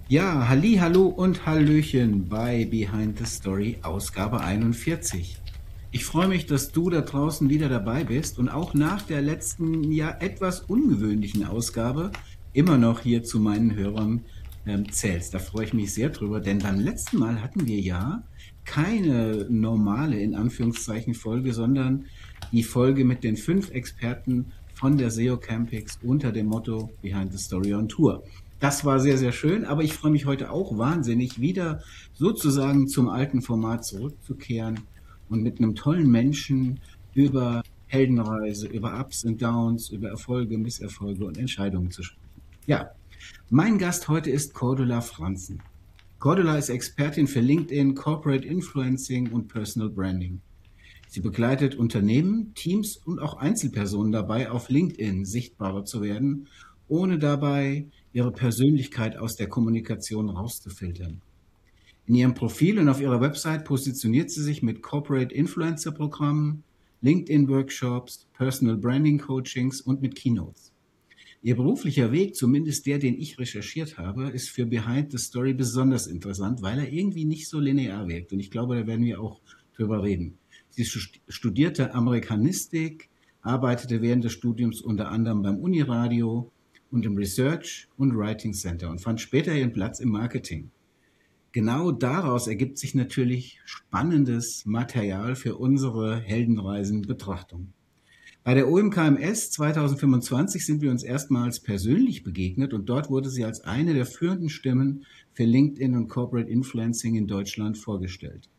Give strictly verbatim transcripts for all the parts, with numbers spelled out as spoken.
Ja, halli, hallo und hallöchen bei Behind the Story, Ausgabe einundvierzig. Ich freue mich, dass du da draußen wieder dabei bist und auch nach der letzten, ja etwas ungewöhnlichen Ausgabe immer noch hier zu meinen Hörern ähm, zählst. Da freue ich mich sehr drüber, denn beim letzten Mal hatten wir ja keine normale, in Anführungszeichen, Folge, sondern die Folge mit den fünf Experten von der S E O Campix unter dem Motto Behind the Story on Tour. Das war sehr, sehr schön, aber ich freue mich heute auch wahnsinnig, wieder sozusagen zum alten Format zurückzukehren und mit einem tollen Menschen über Heldenreise, über Ups und Downs, über Erfolge, Misserfolge und Entscheidungen zu sprechen. Ja, mein Gast heute ist Cordula Franzen. Cordula ist Expertin für LinkedIn, Corporate Influencing und Personal Branding. Sie begleitet Unternehmen, Teams und auch Einzelpersonen dabei, auf LinkedIn sichtbarer zu werden, ohne dabei ihre Persönlichkeit aus der Kommunikation rauszufiltern. In ihrem Profil und auf ihrer Website positioniert sie sich mit Corporate Influencer Programmen, LinkedIn Workshops, Personal Branding Coachings und mit Keynotes. Ihr beruflicher Weg, zumindest der, den ich recherchiert habe, ist für Behind the Story besonders interessant, weil er irgendwie nicht so linear wirkt. Und ich glaube, da werden wir auch drüber reden. Sie studierte Amerikanistik, arbeitete während des Studiums unter anderem beim Uniradio und im Research und Writing Center und fand später ihren Platz im Marketing. Genau daraus ergibt sich natürlich spannendes Material für unsere Heldenreisen-Betrachtung. Bei der O M K M S zweitausendfünfundzwanzig sind wir uns erstmals persönlich begegnet und dort wurde sie als eine der führenden Stimmen für LinkedIn und Corporate Influencing in Deutschland vorgestellt.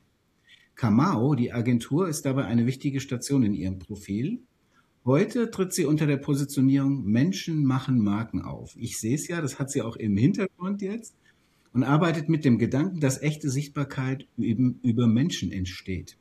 Kamau, die Agentur, ist dabei eine wichtige Station in ihrem Profil. Heute tritt sie unter der Positionierung Menschen machen Marken auf. Ich sehe es ja, das hat sie auch im Hintergrund jetzt und arbeitet mit dem Gedanken, dass echte Sichtbarkeit eben über Menschen entsteht.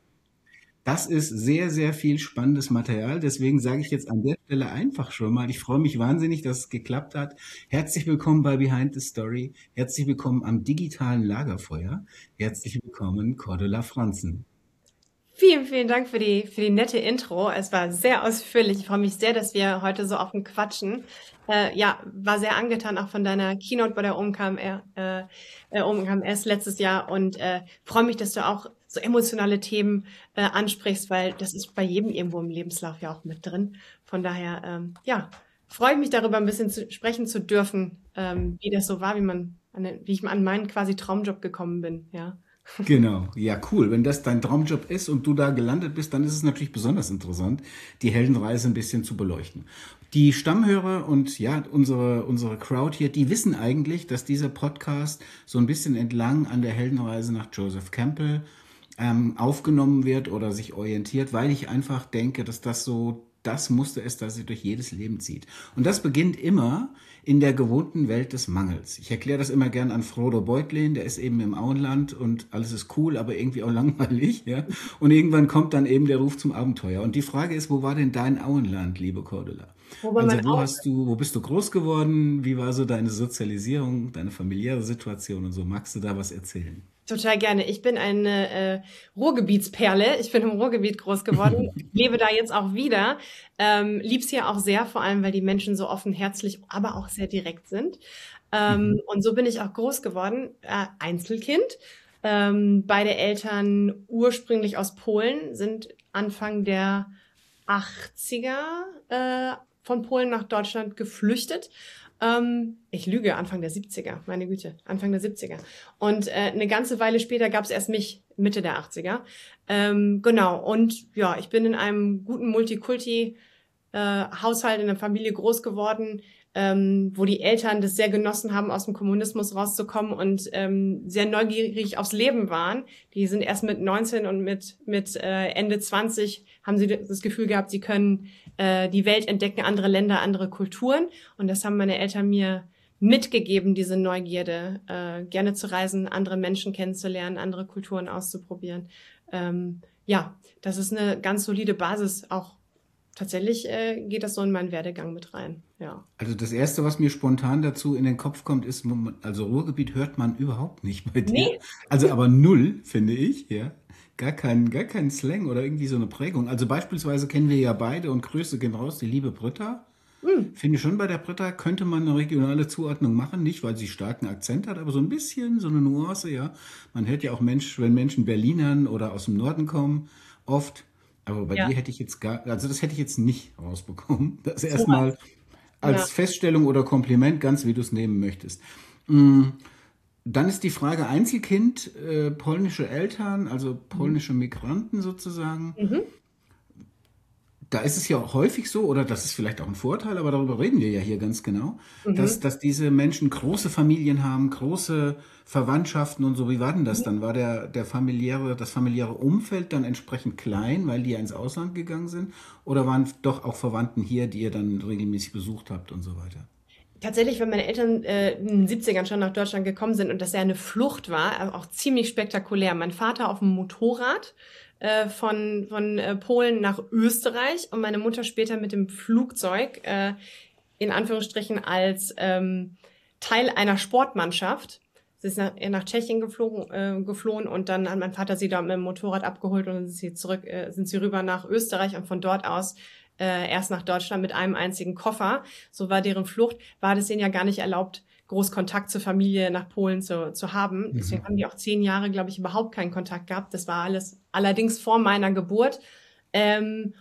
Das ist sehr, sehr viel spannendes Material. Deswegen sage ich jetzt an der Stelle einfach schon mal, ich freue mich wahnsinnig, dass es geklappt hat. Herzlich willkommen bei Behind the Story. Herzlich willkommen am digitalen Lagerfeuer. Herzlich willkommen, Cordula Franzen. Vielen, vielen Dank für die, für die nette Intro. Es war sehr ausführlich. Ich freue mich sehr, dass wir heute so offen quatschen. Äh, ja, war sehr angetan auch von deiner Keynote bei der O M K M R, äh, O M K M S letztes Jahr und äh, freue mich, dass du auch so emotionale Themen äh, ansprichst, weil das ist bei jedem irgendwo im Lebenslauf ja auch mit drin. Von daher, ähm, ja, freue ich mich darüber ein bisschen zu sprechen zu dürfen, ähm, wie das so war, wie man, an, wie ich an meinen quasi Traumjob gekommen bin, ja. Genau, ja cool. Wenn das dein Traumjob ist und du da gelandet bist, dann ist es natürlich besonders interessant, die Heldenreise ein bisschen zu beleuchten. Die Stammhörer und ja, unsere, unsere Crowd hier, die wissen eigentlich, dass dieser Podcast so ein bisschen entlang an der Heldenreise nach Joseph Campbell ähm, aufgenommen wird oder sich orientiert, weil ich einfach denke, dass das so das Muster ist, das sich durch jedes Leben zieht. Und das beginnt immer in der gewohnten Welt des Mangels. Ich erkläre das immer gern an Frodo Beutlin, der ist eben im Auenland und alles ist cool, aber irgendwie auch langweilig. Ja? Und irgendwann kommt dann eben der Ruf zum Abenteuer. Und die Frage ist, wo war denn dein Auenland, liebe Cordula? Wo war Also mein wo Au- hast du, wo bist du groß geworden? Wie war so deine Sozialisierung, deine familiäre Situation und so? Magst du da was erzählen? Total gerne. Ich bin eine äh, Ruhrgebietsperle. Ich bin im Ruhrgebiet groß geworden, lebe da jetzt auch wieder. Ähm, lieb's hier auch sehr, vor allem, weil die Menschen so offen, herzlich, aber auch sehr direkt sind. Ähm, Mhm. und so bin ich auch groß geworden. Äh, Einzelkind. Ähm, beide Eltern ursprünglich aus Polen, sind Anfang der achtziger äh, von Polen nach Deutschland geflüchtet. Ähm, ich lüge, Anfang der siebziger, meine Güte, Anfang der siebziger. Und äh, eine ganze Weile später gab es erst mich, Mitte der achtziger. Ähm, genau, und ja, ich bin in einem guten Multikulti äh, Haushalt, in der Familie groß geworden, ähm, wo die Eltern das sehr genossen haben, aus dem Kommunismus rauszukommen und ähm, sehr neugierig aufs Leben waren. Die sind erst mit neunzehn und mit, mit äh, Ende zwanzig haben sie das Gefühl gehabt, sie können äh, die Welt entdecken, andere Länder, andere Kulturen. Und das haben meine Eltern mir mitgegeben, diese Neugierde, äh, gerne zu reisen, andere Menschen kennenzulernen, andere Kulturen auszuprobieren. Ähm, ja, das ist eine ganz solide Basis. Auch tatsächlich äh, geht das so in meinen Werdegang mit rein. Ja. Also das Erste, was mir spontan dazu in den Kopf kommt, ist, also Ruhrgebiet hört man überhaupt nicht bei dir. Nee, Also aber null, finde ich, ja. Gar kein, gar kein Slang oder irgendwie so eine Prägung. Also beispielsweise kennen wir ja beide und Grüße gehen raus, die liebe Britta. Hm. Finde ich schon, bei der Britta könnte man eine regionale Zuordnung machen, nicht weil sie starken Akzent hat, aber so ein bisschen, so eine Nuance, ja. Man hört ja auch Mensch, wenn Menschen Berlinern oder aus dem Norden kommen, oft. Aber bei Ja, dir hätte ich jetzt gar, also das hätte ich jetzt nicht rausbekommen. Das sowas. erstmal Ja. als Feststellung oder Kompliment, ganz wie du es nehmen möchtest. Mm, Dann ist die Frage Einzelkind, äh, polnische Eltern, also Mhm. polnische Migranten sozusagen. Mhm. Da ist es ja auch häufig so, oder das ist vielleicht auch ein Vorteil, aber darüber reden wir ja hier ganz genau, dass, Mhm. dass diese Menschen große Familien haben, große Verwandtschaften und so. Wie war denn das Mhm. dann? War der, der familiäre, das familiäre Umfeld dann entsprechend klein, weil die ja ins Ausland gegangen sind? Oder waren doch auch Verwandten hier, die ihr dann regelmäßig besucht habt und so weiter? Tatsächlich, wenn meine Eltern äh, in den siebzigern schon nach Deutschland gekommen sind und das ja eine Flucht war, also auch ziemlich spektakulär. Mein Vater auf dem Motorrad äh, von, von äh, Polen nach Österreich und meine Mutter später mit dem Flugzeug, äh, in Anführungsstrichen als ähm, Teil einer Sportmannschaft. Sie ist nach, nach Tschechien geflogen, äh, geflohen und dann hat mein Vater sie da mit dem Motorrad abgeholt und dann sind sie zurück, äh, sind sie rüber nach Österreich und von dort aus äh, erst nach Deutschland mit einem einzigen Koffer. So war deren Flucht, war das ihnen ja gar nicht erlaubt, groß Kontakt zur Familie nach Polen zu, zu haben. Deswegen Mhm. haben die auch zehn Jahre, glaube ich, überhaupt keinen Kontakt gehabt. Das war alles allerdings vor meiner Geburt. Ähm,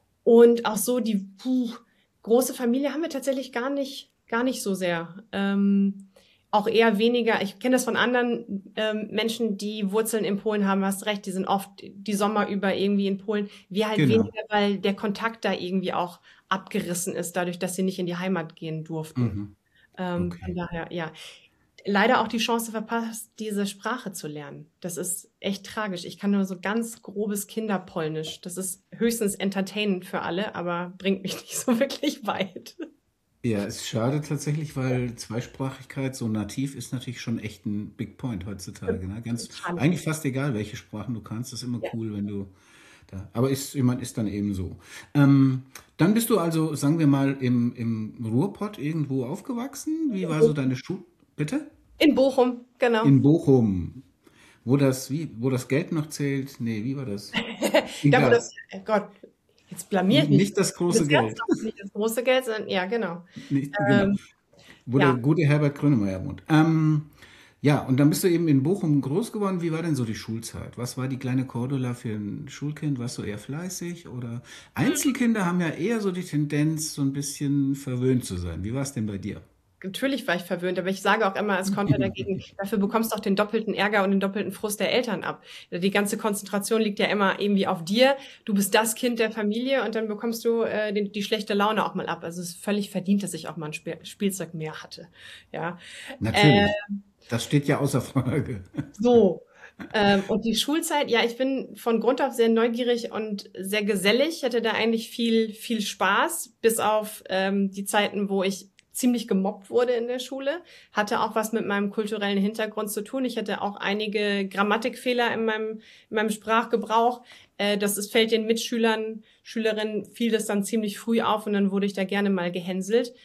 und auch so die puh, große Familie haben wir tatsächlich gar nicht, gar nicht so sehr. Ähm, auch eher weniger. Ich kenne das von anderen ähm, Menschen, die Wurzeln in Polen haben. Hast recht, die sind oft die Sommer über irgendwie in Polen. Wir halt Genau. weniger, weil der Kontakt da irgendwie auch abgerissen ist, dadurch, dass sie nicht in die Heimat gehen durften. Mhm. Ähm, von Okay. daher, ja. Leider auch die Chance verpasst, diese Sprache zu lernen. Das ist echt tragisch. Ich kann nur so ganz grobes Kinderpolnisch. Das ist höchstens entertainend für alle, aber bringt mich nicht so wirklich weit. Ja, es ist schade tatsächlich, weil Zweisprachigkeit so nativ ist natürlich schon echt ein Big Point heutzutage. Ne? Ganz, Total. eigentlich fast egal, welche Sprachen du kannst, ist immer Ja. cool, wenn du da. Aber ist, ich meine, ist dann eben so. Ähm, Dann bist du also, sagen wir mal, im, im Ruhrpott irgendwo aufgewachsen. Wie war so deine Schule? Bitte? In Bochum, genau. In Bochum. Wo das, wie, wo das Geld noch zählt? Nee, wie war das? Da, wo Egal. das, äh, Gott, jetzt blamier ich N- mich. Nicht das große Das Herz Geld. doch nicht das große Geld, sondern, ja, genau. Nicht, genau. Ähm, Wo der ja, gute Herbert Grönemeyer wohnt. Ähm, ja, und dann bist du eben in Bochum groß geworden. Wie war denn so die Schulzeit? Was war die kleine Cordula für ein Schulkind? Warst du eher fleißig oder? Einzelkinder haben ja eher so die Tendenz, so ein bisschen verwöhnt zu sein. Wie war es denn bei dir? natürlich war ich verwöhnt, aber ich sage auch immer als Konter dagegen, dafür bekommst du auch den doppelten Ärger und den doppelten Frust der Eltern ab. Die ganze Konzentration liegt ja immer irgendwie auf dir. Du bist das Kind der Familie und dann bekommst du äh, die, die schlechte Laune auch mal ab. Also es ist völlig verdient, dass ich auch mal ein Spiel, Spielzeug mehr hatte. Ja, äh, Natürlich. Das steht ja außer Frage. so. Ähm, und die Schulzeit, ja, ich bin von Grund auf sehr neugierig und sehr gesellig, hatte da eigentlich viel, viel Spaß, bis auf ähm, die Zeiten, wo ich ziemlich gemobbt wurde in der Schule. Hatte auch was mit meinem kulturellen Hintergrund zu tun. Ich hatte auch einige Grammatikfehler in meinem, in meinem Sprachgebrauch. Äh, das ist, fällt den Mitschülern, Schülerinnen, fiel das dann ziemlich früh auf und dann wurde ich da gerne mal gehänselt.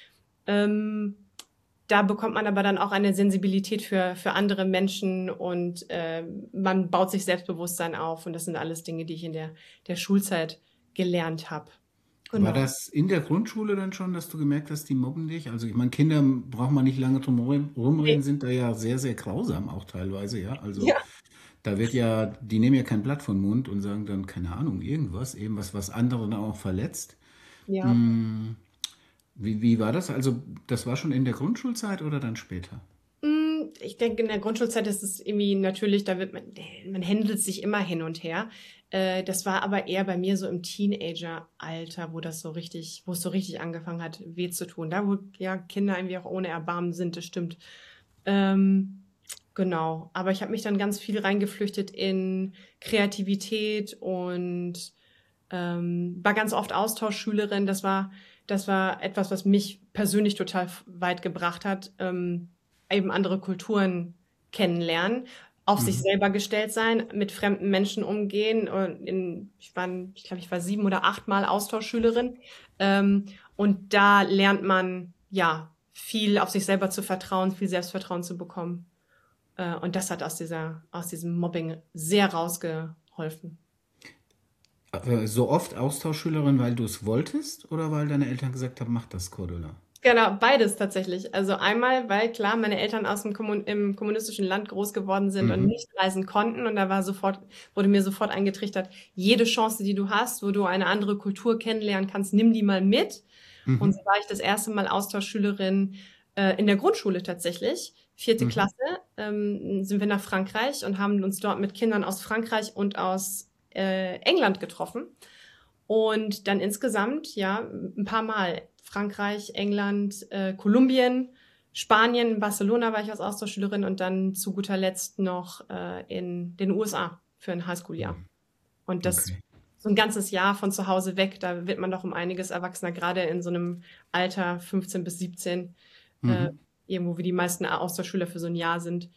Ähm, Da bekommt man aber dann auch eine Sensibilität für, für andere Menschen und äh, man baut sich Selbstbewusstsein auf. Und das sind alles Dinge, die ich in der, der Schulzeit gelernt habe. War Genau. das in der Grundschule dann schon, dass du gemerkt hast, die mobben dich? Also ich meine, Kinder braucht man nicht lange drum rum- rumreden, sind da ja sehr, sehr grausam auch teilweise, ja. Also Ja. da wird ja, die nehmen ja kein Blatt vom Mund und sagen dann, keine Ahnung, irgendwas, eben was, was andere dann auch verletzt. Ja. Hm, wie, wie war das? Also das war schon in der Grundschulzeit oder dann später? Mm, Ich denke, in der Grundschulzeit ist es irgendwie natürlich, da wird man, man händelt sich immer hin und her. Äh, Das war aber eher bei mir so im Teenager-Alter, wo das so richtig, wo es so richtig angefangen hat, weh zu tun. Da, wo ja Kinder irgendwie auch ohne Erbarmen sind, das stimmt. Ähm, genau. Aber ich habe mich dann ganz viel reingeflüchtet in Kreativität und ähm, war ganz oft Austauschschülerin. Das war, das war etwas, was mich persönlich total f- weit gebracht hat. Ähm, eben andere Kulturen kennenlernen, auf sich Mhm. selber gestellt sein, mit fremden Menschen umgehen. Und in, ich war, ich glaube, ich war sieben oder achtmal Austauschschülerin. Ähm, und da lernt man, ja, viel auf sich selber zu vertrauen, viel Selbstvertrauen zu bekommen. Äh, und das hat aus dieser, aus diesem Mobbing sehr rausgeholfen. Äh, So oft Austauschschülerin, weil du es wolltest oder weil deine Eltern gesagt haben, mach das, Cordula? Genau, beides tatsächlich. Also einmal, weil klar, meine Eltern aus dem Kommun im kommunistischen Land groß geworden sind und Mhm. nicht reisen konnten. Und da war sofort, wurde mir sofort eingetrichtert, jede Chance, die du hast, wo du eine andere Kultur kennenlernen kannst, nimm die mal mit. Und so Mhm. war ich das erste Mal Austauschschülerin äh, in der Grundschule tatsächlich. Vierte Mhm. Klasse ähm, sind wir nach Frankreich und haben uns dort mit Kindern aus Frankreich und aus äh, England getroffen. Und dann insgesamt, ja, ein paar Mal. Frankreich, England, äh, Kolumbien, Spanien, in Barcelona war ich als Austauschschülerin und dann zu guter Letzt noch äh, in den U S A für ein Highschool-Jahr. Mhm. Und das Okay. so ein ganzes Jahr von zu Hause weg, da wird man doch um einiges erwachsener, gerade in so einem Alter fünfzehn bis siebzehn, äh, Mhm. irgendwo wie die meisten Austauschschüler für so ein Jahr sind.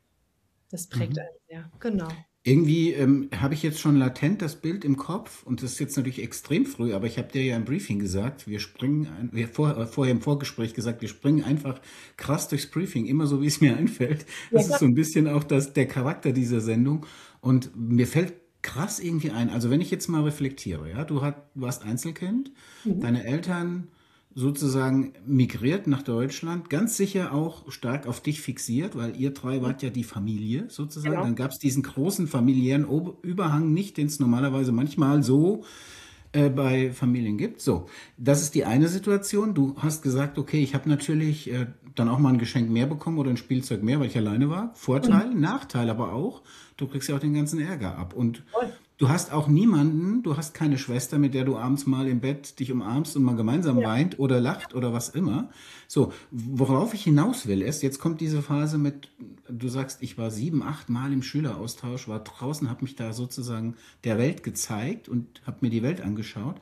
Das prägt Mhm. einen sehr. Genau. Irgendwie ähm, habe ich jetzt schon latent das Bild im Kopf und das ist jetzt natürlich extrem früh, aber ich habe dir ja im Briefing gesagt, wir springen, ein, wir vor, äh, vorher im Vorgespräch gesagt, wir springen einfach krass durchs Briefing, immer so, wie es mir einfällt. Ja, Das ist klar. so ein bisschen auch das, der Charakter dieser Sendung und mir fällt krass irgendwie ein, also wenn ich jetzt mal reflektiere, ja, du, hat, du warst Einzelkind, Mhm. deine Eltern sozusagen migriert nach Deutschland, ganz sicher auch stark auf dich fixiert, weil ihr drei Mhm. wart ja die Familie sozusagen. Genau. Dann gab es diesen großen familiären Ob- Überhang nicht, den es normalerweise manchmal so äh, bei Familien gibt. So, das ist die eine Situation. Du hast gesagt, okay, ich habe natürlich äh, dann auch mal ein Geschenk mehr bekommen oder ein Spielzeug mehr, weil ich alleine war. Mhm. Vorteil, Nachteil aber auch, du kriegst ja auch den ganzen Ärger ab. Und Voll. du hast auch niemanden, du hast keine Schwester, mit der du abends mal im Bett dich umarmst und mal gemeinsam Ja. weint oder lacht oder was immer. So, worauf ich hinaus will, ist, jetzt kommt diese Phase mit, du sagst, ich war sieben, acht Mal im Schüleraustausch, war draußen, habe mich da sozusagen der Welt gezeigt und habe mir die Welt angeschaut.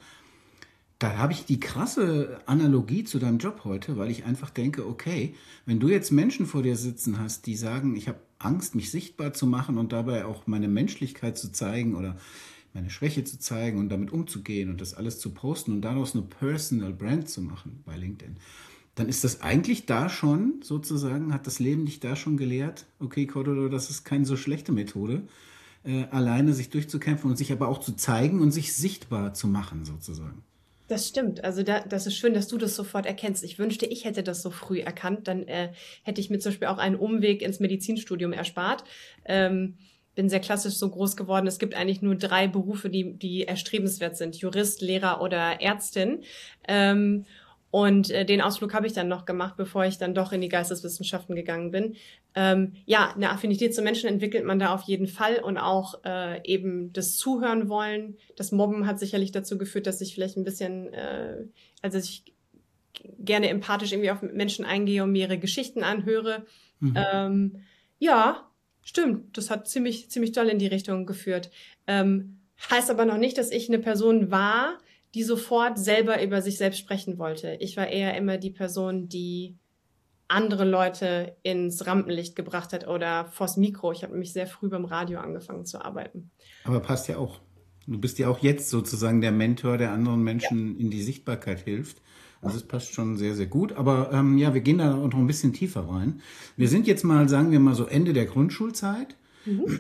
Da habe ich die krasse Analogie zu deinem Job heute, weil ich einfach denke, okay, wenn du jetzt Menschen vor dir sitzen hast, die sagen, ich habe Angst, mich sichtbar zu machen und dabei auch meine Menschlichkeit zu zeigen oder meine Schwäche zu zeigen und damit umzugehen und das alles zu posten und daraus eine Personal Brand zu machen bei LinkedIn, dann ist das eigentlich da schon sozusagen, hat das Leben dich da schon gelehrt, okay, Cordolo, das ist keine so schlechte Methode, äh, alleine sich durchzukämpfen und sich aber auch zu zeigen und sich sichtbar zu machen sozusagen. Das stimmt. Also da, das ist schön, dass du das sofort erkennst. Ich wünschte, ich hätte das so früh erkannt. Dann äh, hätte ich mir zum Beispiel auch einen Umweg ins Medizinstudium erspart. Ähm, bin sehr klassisch so groß geworden. Es gibt eigentlich nur drei Berufe, die, die erstrebenswert sind. Jurist, Lehrer oder Ärztin. Ähm, und äh, den Ausflug habe ich dann noch gemacht, bevor ich dann doch in die Geisteswissenschaften gegangen bin. Ähm, ja, eine Affinität zu Menschen entwickelt man da auf jeden Fall und auch äh, eben das Zuhören wollen. Das Mobben hat sicherlich dazu geführt, dass ich vielleicht ein bisschen, äh, also dass ich gerne empathisch irgendwie auf Menschen eingehe und mir ihre Geschichten anhöre. Mhm. Ähm, ja, stimmt. Das hat ziemlich, ziemlich doll in die Richtung geführt. Ähm, heißt aber noch nicht, dass ich eine Person war, die sofort selber über sich selbst sprechen wollte. Ich war eher immer die Person, die andere Leute ins Rampenlicht gebracht hat oder vors Mikro. Ich habe nämlich sehr früh beim Radio angefangen zu arbeiten. Aber passt ja auch. Du bist ja auch jetzt sozusagen der Mentor, der anderen Ja. Menschen in die Sichtbarkeit hilft. Also es passt schon sehr, sehr gut. Aber ähm, ja, wir gehen da noch ein bisschen tiefer rein. Wir sind jetzt mal, sagen wir mal so Ende der Grundschulzeit. Mhm.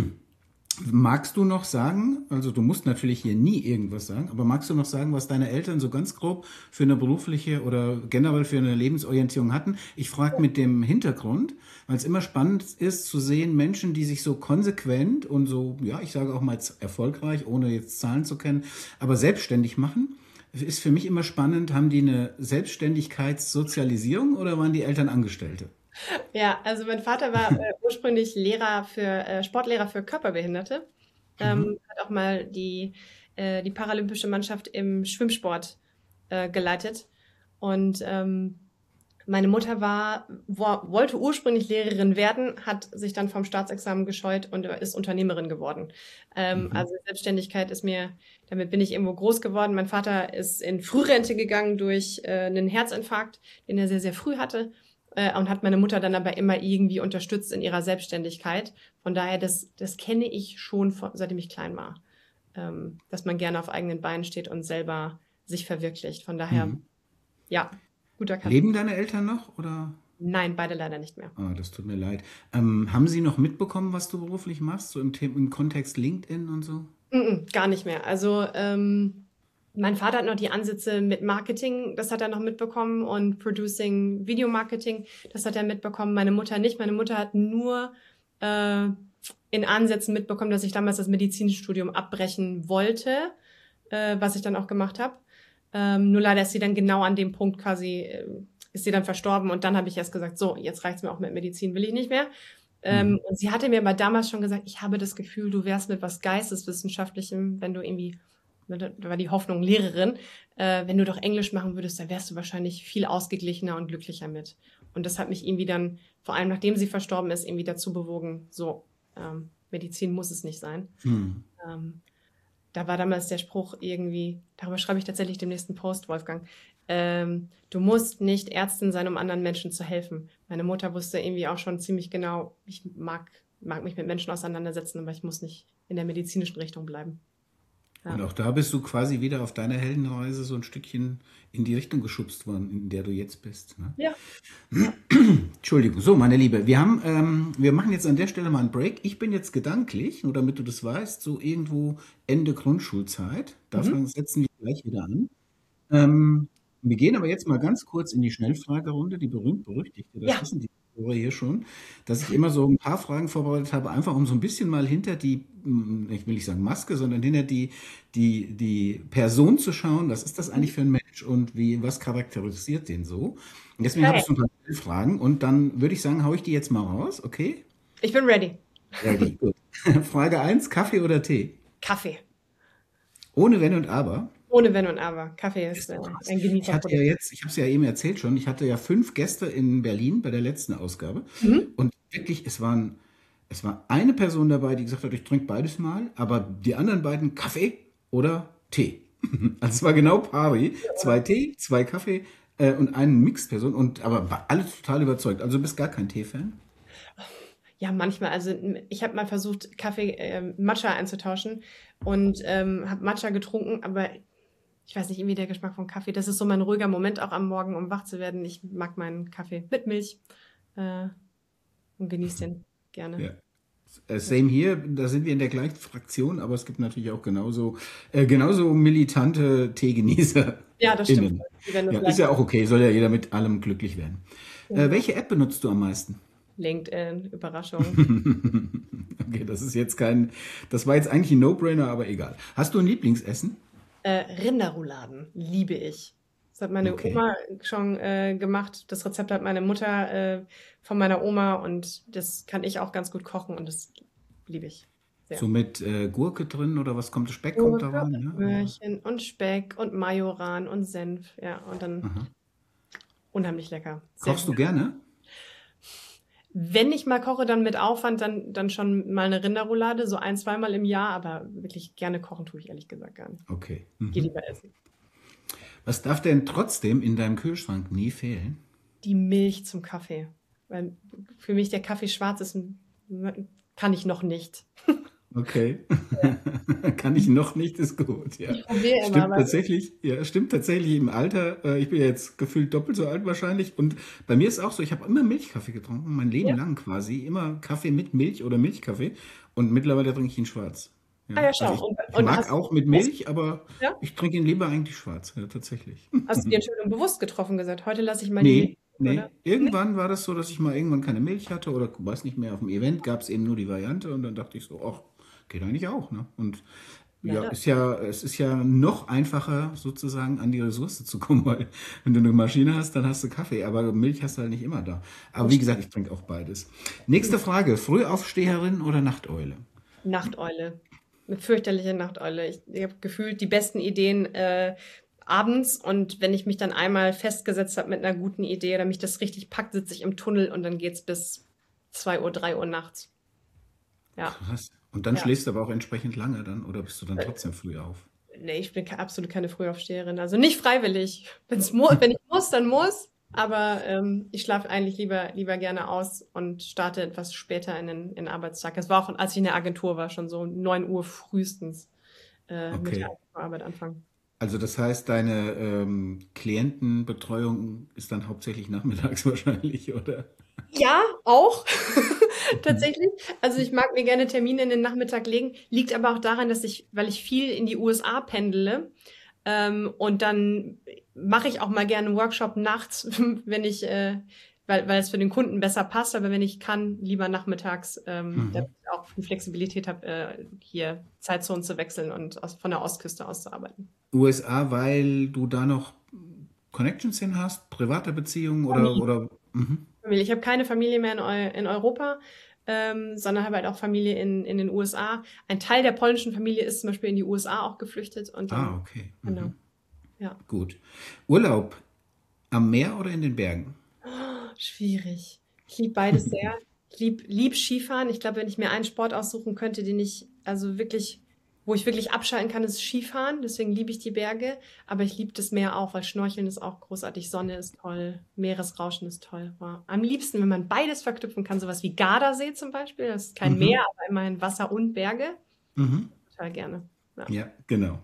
Magst du noch sagen, also du musst natürlich hier nie irgendwas sagen, aber magst du noch sagen, was deine Eltern so ganz grob für eine berufliche oder generell für eine Lebensorientierung hatten? Ich frage mit dem Hintergrund, weil es immer spannend ist zu sehen, Menschen, die sich so konsequent und so, ja, ich sage auch mal jetzt erfolgreich, ohne jetzt Zahlen zu kennen, aber selbstständig machen. Ist für mich immer spannend, haben die eine Selbstständigkeitssozialisierung oder waren die Eltern Angestellte? Ja, also mein Vater war äh, ursprünglich Lehrer für äh, Sportlehrer für Körperbehinderte. Mhm. Ähm, hat auch mal die, äh, die paralympische Mannschaft im Schwimmsport äh, geleitet. Und ähm, meine Mutter war, wo, wollte ursprünglich Lehrerin werden, hat sich dann vom Staatsexamen gescheut und ist Unternehmerin geworden. Ähm, Mhm. also Selbstständigkeit ist mir, damit bin ich irgendwo groß geworden. Mein Vater ist in Frührente gegangen durch äh, einen Herzinfarkt, den er sehr, sehr früh hatte. Äh, und hat meine Mutter dann aber immer irgendwie unterstützt in ihrer Selbstständigkeit. Von daher, das, das kenne ich schon, von, seitdem ich klein war. Ähm, dass man gerne auf eigenen Beinen steht und selber sich verwirklicht. Von daher, Mhm. ja, guter Kandidat. Leben deine Eltern noch oder? Nein, beide leider nicht mehr. Ah, das tut mir leid. Ähm, haben Sie noch mitbekommen, was du beruflich machst, so im, The im Kontext LinkedIn und so? Mm-mm, gar nicht mehr. Also ähm, mein Vater hat noch die Ansätze mit Marketing, das hat er noch mitbekommen und Producing, Videomarketing, das hat er mitbekommen. Meine Mutter nicht. Meine Mutter hat nur äh, in Ansätzen mitbekommen, dass ich damals das Medizinstudium abbrechen wollte, äh, was ich dann auch gemacht habe. Ähm, nur leider ist sie dann genau an dem Punkt quasi, äh, ist sie dann verstorben und dann habe ich erst gesagt, so, jetzt reicht's mir auch mit Medizin, will ich nicht mehr. Ähm, Mhm. und sie hatte mir aber damals schon gesagt, ich habe das Gefühl, du wärst mit was Geisteswissenschaftlichem, wenn du irgendwie, da war die Hoffnung Lehrerin, äh, wenn du doch Englisch machen würdest, dann wärst du wahrscheinlich viel ausgeglichener und glücklicher mit. Und das hat mich irgendwie dann, vor allem nachdem sie verstorben ist, irgendwie dazu bewogen, so, ähm, Medizin muss es nicht sein. Mhm. Ähm, da war damals der Spruch irgendwie, darüber schreibe ich tatsächlich dem nächsten Post, Wolfgang. Ähm, du musst nicht Ärztin sein, um anderen Menschen zu helfen. Meine Mutter wusste irgendwie auch schon ziemlich genau, ich mag, mag mich mit Menschen auseinandersetzen, aber ich muss nicht in der medizinischen Richtung bleiben. Und Ja. auch da bist du quasi wieder auf deiner Heldenreise so ein Stückchen in die Richtung geschubst worden, in der du jetzt bist. Ne? Ja, ja. Entschuldigung. So, meine Liebe, wir haben, ähm, wir machen jetzt an der Stelle mal einen Break. Ich bin jetzt gedanklich, nur damit du das weißt, so irgendwo Ende Grundschulzeit. Da Mhm. fangen, setzen wir gleich wieder an. Ähm, wir gehen aber jetzt mal ganz kurz in die Schnellfragerunde, die berühmt-berüchtigte. Das Ja, wissen die Hörer hier schon, dass ich immer so ein paar Fragen vorbereitet habe, einfach um so ein bisschen mal hinter die, mm, ich will nicht sagen Maske, sondern hinter die, die, die Person zu schauen. Was ist das eigentlich für ein Mensch und wie, was charakterisiert den so? Und deswegen habe okay. ich so ein paar Fragen und dann würde ich sagen, haue ich die jetzt mal raus, okay? Ich bin ready. Ready, gut. Frage eins: Kaffee oder Tee? Kaffee. Ohne Wenn und Aber. Ohne Wenn und Aber. Kaffee ist Ist äh, du krass. ein Ich hatte ja Genießerprodukt. jetzt, ich habe es ja eben erzählt schon, ich hatte ja fünf Gäste in Berlin bei der letzten Ausgabe Mhm. und wirklich, es waren, es war eine Person dabei, die gesagt hat, ich trinke beides mal, aber die anderen beiden Kaffee oder Tee. Also es war genau pari, zwei Tee, zwei Kaffee äh, und eine Mixperson und aber war alle total überzeugt. Also du bist gar kein Tee-Fan? Ja, manchmal. Also m- ich habe mal versucht, Kaffee, ähm, Matcha einzutauschen und ähm, habe Matcha getrunken, aber ich weiß nicht, irgendwie der Geschmack von Kaffee. Das ist so mein ruhiger Moment auch am Morgen, um wach zu werden. Ich mag meinen Kaffee mit Milch äh, und genieße den gerne. Ja. Äh, Same hier, da sind wir in der gleichen Fraktion, aber es gibt natürlich auch genauso, äh, genauso militante Ja, das stimmt. TeegenießerInnen. Die werden das Ja, ist gleiche. ja auch okay, soll ja jeder mit allem glücklich werden. Äh, Genau. welche App benutzt du am meisten? LinkedIn, Überraschung. Okay, das ist jetzt kein, das war jetzt eigentlich ein No-Brainer, aber egal. Hast du ein Lieblingsessen? Äh, Rinderrouladen liebe ich. Das hat meine Okay. Oma schon äh, gemacht. Das Rezept hat meine Mutter äh, von meiner Oma und das kann ich auch ganz gut kochen und das liebe ich So sehr. mit äh, Gurke drin oder was kommt? Speck kommt da Gurke rein, und ne? Aber, Möhrchen und Speck und Majoran und Senf. Ja, und dann aha. unheimlich lecker. Sehr Kochst du gut. gerne? Wenn ich mal koche, dann mit Aufwand, dann, dann schon mal eine Rinderroulade, so ein, zweimal im Jahr, aber wirklich gerne kochen tue ich ehrlich gesagt gar nicht. Okay. Geh Mhm. lieber essen. Was darf denn trotzdem in deinem Kühlschrank nie fehlen? Die Milch zum Kaffee. Weil für mich der Kaffee schwarz ist, ein- kann ich noch nicht. Okay. Ja. Kann ich noch nicht, ist gut, ja. Ich probiere immer, Stimmt aber tatsächlich, ja, stimmt tatsächlich im Alter. Äh, ich bin ja jetzt gefühlt doppelt so alt wahrscheinlich. Und bei mir ist auch so, ich habe immer Milchkaffee getrunken, mein Leben ja. lang quasi. Immer Kaffee mit Milch oder Milchkaffee. Und mittlerweile trinke ich ihn schwarz. Ah Ja. ja, Also schau. ich, Und, ich und mag hast, auch mit hast, Milch, aber ja? ich trinke ihn lieber eigentlich schwarz, ja, tatsächlich. Hast du die Entscheidung bewusst getroffen, gesagt, heute lasse ich mal die Milch, Nee, oder? nee. Nee? Irgendwann war das so, dass ich mal irgendwann keine Milch hatte oder weiß nicht mehr, auf dem Event gab es eben nur die Variante und dann dachte ich so, ach, geht eigentlich auch, ne? Und Na ja, dann. ist ja, es ist ja noch einfacher sozusagen an die Ressource zu kommen, weil wenn du eine Maschine hast, dann hast du Kaffee, aber Milch hast du halt nicht immer da. Aber Das wie stimmt. gesagt, ich trinke auch beides. Nächste Frage, Frühaufsteherin oder Nachteule? Nachteule. Eine fürchterliche Nachteule. Ich, ich habe gefühlt die besten Ideen äh, abends und wenn ich mich dann einmal festgesetzt habe mit einer guten Idee oder mich das richtig packt, sitze ich im Tunnel und dann geht's bis zwei Uhr, drei Uhr nachts. Ja, Krass. Und dann ja. schläfst du aber auch entsprechend lange dann oder bist du dann trotzdem früh auf? Nee, ich bin ke- absolut keine Frühaufsteherin. Also nicht freiwillig. Wenn's mu wenn ich muss, dann muss. Aber ähm, ich schlafe eigentlich lieber, lieber gerne aus und starte etwas später in den, in den Arbeitstag. Das war auch, als ich in der Agentur war, schon so neun Uhr frühestens äh, mit der Okay. Arbeit anfangen. Also das heißt, deine ähm, Klientenbetreuung ist dann hauptsächlich nachmittags wahrscheinlich, oder? Ja, auch Mhm. tatsächlich. Also ich mag mir gerne Termine in den Nachmittag legen, liegt aber auch daran, dass ich, weil ich viel in die U S A pendele, ähm, und dann mache ich auch mal gerne einen Workshop nachts, wenn ich, äh, weil, weil es für den Kunden besser passt, aber wenn ich kann, lieber nachmittags, ähm, damit Mhm. ich auch die Flexibilität habe, äh, hier Zeitzonen zu wechseln und aus, von der Ostküste aus zu arbeiten. U S A, weil du da noch Connections hin hast, private Beziehungen oder, Familie. oder, mhm. Familie. Ich habe keine Familie mehr in, Eu in Europa, ähm, sondern habe halt auch Familie in, in den U S A. Ein Teil der polnischen Familie ist zum Beispiel in die U S A auch geflüchtet und Ah, dann, okay. genau, Mhm. ja. Gut. Urlaub am Meer oder in den Bergen? Oh, schwierig. Ich liebe beides sehr. Ich lieb, lieb Skifahren. Ich glaube, wenn ich mir einen Sport aussuchen könnte, den ich also wirklich, wo ich wirklich abschalten kann, ist Skifahren. Deswegen liebe ich die Berge. Aber ich liebe das Meer auch, weil Schnorcheln ist auch großartig. Sonne ist toll. Meeresrauschen ist toll. Wow. Am liebsten, wenn man beides verknüpfen kann, sowas wie Gardasee zum Beispiel. Das ist kein Meer, Mhm. aber immerhin Wasser und Berge. Mhm. Total gerne. Ja. Ja, genau.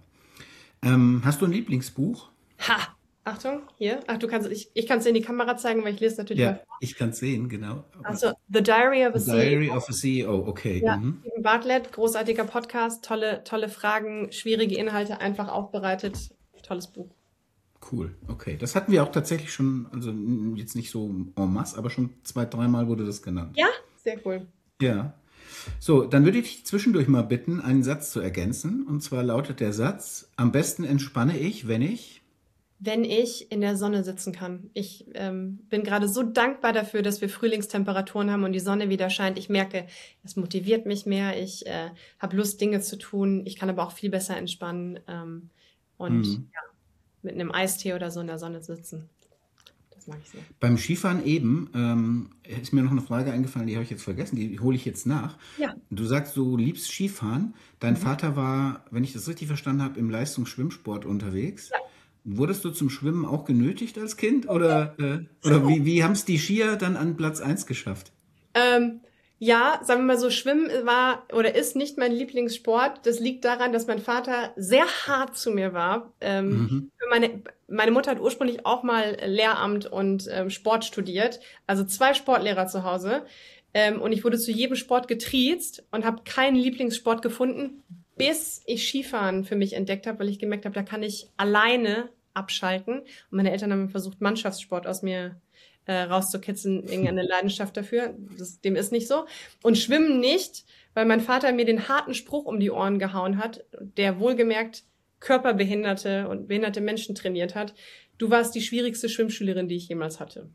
Ähm, hast du ein Lieblingsbuch? Ha! Achtung, hier. Ach, du kannst, ich, ich kann es dir in die Kamera zeigen, weil ich lese natürlich mal Ja, vor. ich kann es sehen, genau. Aber Also, The Diary of a The C E O. Diary of a C E O, okay. Ja, Mhm. Steven Bartlett, großartiger Podcast, tolle, tolle Fragen, schwierige Inhalte einfach aufbereitet. Tolles Buch. Cool, okay. Das hatten wir auch tatsächlich schon, also mm, jetzt nicht so en masse, aber schon zwei, dreimal wurde das genannt. Ja, sehr cool. Ja. So, dann würde ich dich zwischendurch mal bitten, einen Satz zu ergänzen. Und zwar lautet der Satz: Am besten entspanne ich, wenn ich. Wenn ich in der Sonne sitzen kann. Ich ähm, bin gerade so dankbar dafür, dass wir Frühlingstemperaturen haben und die Sonne wieder scheint. Ich merke, es motiviert mich mehr. Ich äh, habe Lust, Dinge zu tun. Ich kann aber auch viel besser entspannen, ähm, und Hm. ja, mit einem Eistee oder so in der Sonne sitzen. Das mag ich sehr. Beim Skifahren eben ähm, ist mir noch eine Frage eingefallen, die habe ich jetzt vergessen, die hole ich jetzt nach. Ja. Du sagst, du liebst Skifahren. Dein Mhm. Vater war, wenn ich das richtig verstanden habe, im Leistungsschwimmsport unterwegs. Ja. Wurdest du zum Schwimmen auch genötigt als Kind? Oder, äh, oder wie, wie haben es die Skier dann an Platz eins geschafft? Ähm, ja, sagen wir mal so, Schwimmen war oder ist nicht mein Lieblingssport. Das liegt daran, dass mein Vater sehr hart zu mir war. Ähm, Mhm. für meine, meine Mutter hat ursprünglich auch mal Lehramt und ähm, Sport studiert, also zwei Sportlehrer zu Hause. Ähm, und ich wurde zu jedem Sport getriezt und habe keinen Lieblingssport gefunden, bis ich Skifahren für mich entdeckt habe, weil ich gemerkt habe, da kann ich alleine abschalten. Und meine Eltern haben versucht, Mannschaftssport aus mir äh, rauszukitzeln, irgendeine Leidenschaft dafür. Das, dem ist nicht so. Und Schwimmen nicht, weil mein Vater mir den harten Spruch um die Ohren gehauen hat, der wohlgemerkt Körperbehinderte und behinderte Menschen trainiert hat. Du warst die schwierigste Schwimmschülerin, die ich jemals hatte.